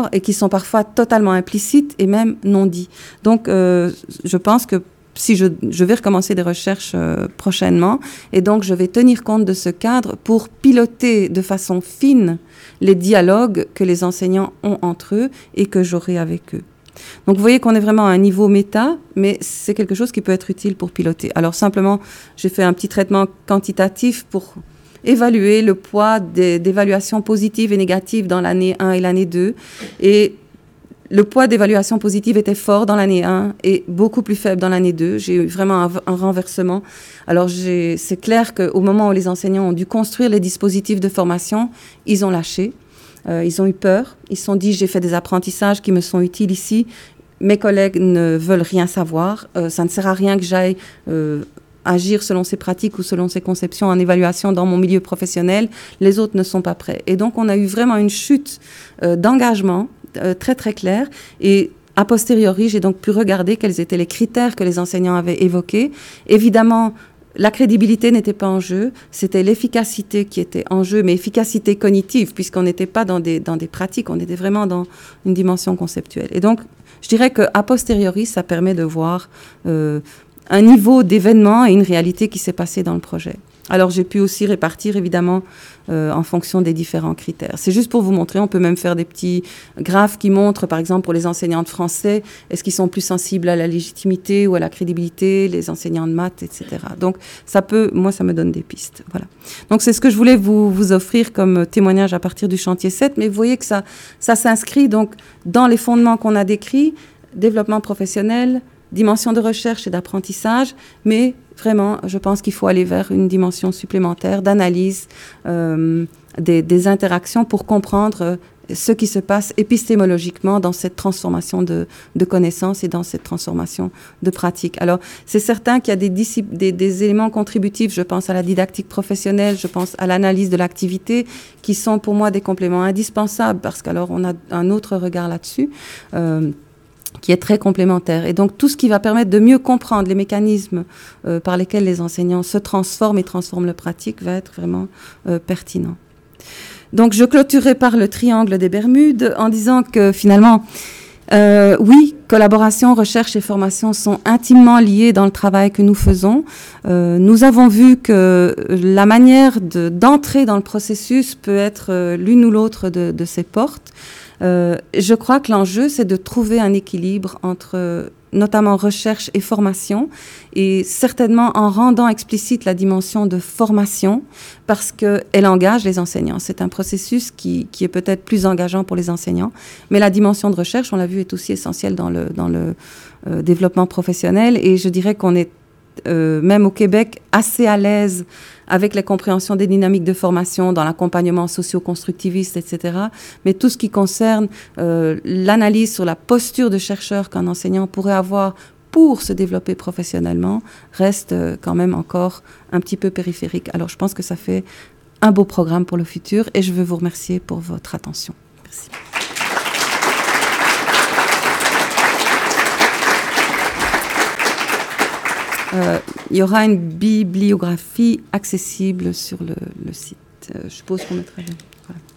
Et qui sont parfois totalement implicites et même non dits. Donc, euh, je pense que si je, je vais recommencer des recherches euh, prochainement, et donc je vais tenir compte de ce cadre pour piloter de façon fine les dialogues que les enseignants ont entre eux et que j'aurai avec eux. Donc vous voyez qu'on est vraiment à un niveau méta, mais c'est quelque chose qui peut être utile pour piloter. Alors simplement, j'ai fait un petit traitement quantitatif pour évaluer le poids des, d'évaluations positives et négatives dans l'année un et l'année deux, et le poids d'évaluation positive était fort dans l'année un et beaucoup plus faible dans l'année deux. J'ai eu vraiment un, un renversement. Alors, j'ai, c'est clair qu'au moment où les enseignants ont dû construire les dispositifs de formation, ils ont lâché. Euh, ils ont eu peur. Ils se sont dit, j'ai fait des apprentissages qui me sont utiles ici. Mes collègues ne veulent rien savoir. Euh, ça ne sert à rien que j'aille euh, agir selon ses pratiques ou selon ses conceptions en évaluation dans mon milieu professionnel. Les autres ne sont pas prêts. Et donc, on a eu vraiment une chute euh, d'engagement Euh, très très clair, et a posteriori, j'ai donc pu regarder quels étaient les critères que les enseignants avaient évoqués. Évidemment, la crédibilité n'était pas en jeu, c'était l'efficacité qui était en jeu, mais efficacité cognitive, puisqu'on n'était pas dans des, dans des pratiques, on était vraiment dans une dimension conceptuelle. Et donc, je dirais qu'à posteriori, ça permet de voir euh, un niveau d'événement et une réalité qui s'est passée dans le projet. Alors, j'ai pu aussi répartir, évidemment, euh, en fonction des différents critères. C'est juste pour vous montrer, on peut même faire des petits graphes qui montrent, par exemple, pour les enseignants de français, est-ce qu'ils sont plus sensibles à la légitimité ou à la crédibilité, les enseignants de maths, et cetera. Donc, ça peut, moi, ça me donne des pistes. Voilà. Donc, c'est ce que je voulais vous, vous offrir comme témoignage à partir du chantier sept, mais vous voyez que ça, ça s'inscrit donc dans les fondements qu'on a décrits, développement professionnel, dimension de recherche et d'apprentissage, mais vraiment, je pense qu'il faut aller vers une dimension supplémentaire d'analyse euh, des, des interactions pour comprendre euh, ce qui se passe épistémologiquement dans cette transformation de, de connaissances et dans cette transformation de pratiques. Alors, c'est certain qu'il y a des, des, des éléments contributifs, je pense à la didactique professionnelle, je pense à l'analyse de l'activité, qui sont pour moi des compléments indispensables, parce qu'alors on a un autre regard là-dessus. Euh, qui est très complémentaire. Et donc, tout ce qui va permettre de mieux comprendre les mécanismes euh, par lesquels les enseignants se transforment et transforment leur pratique va être vraiment euh, pertinent. Donc, je clôturerai par le triangle des Bermudes en disant que finalement, euh, oui, collaboration, recherche et formation sont intimement liés dans le travail que nous faisons. Euh, nous avons vu que la manière de, d'entrer dans le processus peut être euh, l'une ou l'autre de, de ces portes. Euh, je crois que l'enjeu, c'est de trouver un équilibre entre euh, notamment recherche et formation, et certainement en rendant explicite la dimension de formation, parce qu'elle engage les enseignants. C'est un processus qui, qui est peut-être plus engageant pour les enseignants, mais la dimension de recherche, on l'a vu, est aussi essentielle dans le, dans le euh, développement professionnel, et je dirais qu'on est Euh, même au Québec, assez à l'aise avec la compréhension des dynamiques de formation dans l'accompagnement socio-constructiviste, et cetera. Mais tout ce qui concerne euh, l'analyse sur la posture de chercheur qu'un enseignant pourrait avoir pour se développer professionnellement reste euh, quand même encore un petit peu périphérique. Alors, je pense que ça fait un beau programme pour le futur et je veux vous remercier pour votre attention. Merci. Euh, il y aura une bibliographie accessible sur le, le site. Euh, je suppose qu'on mettra. Voilà.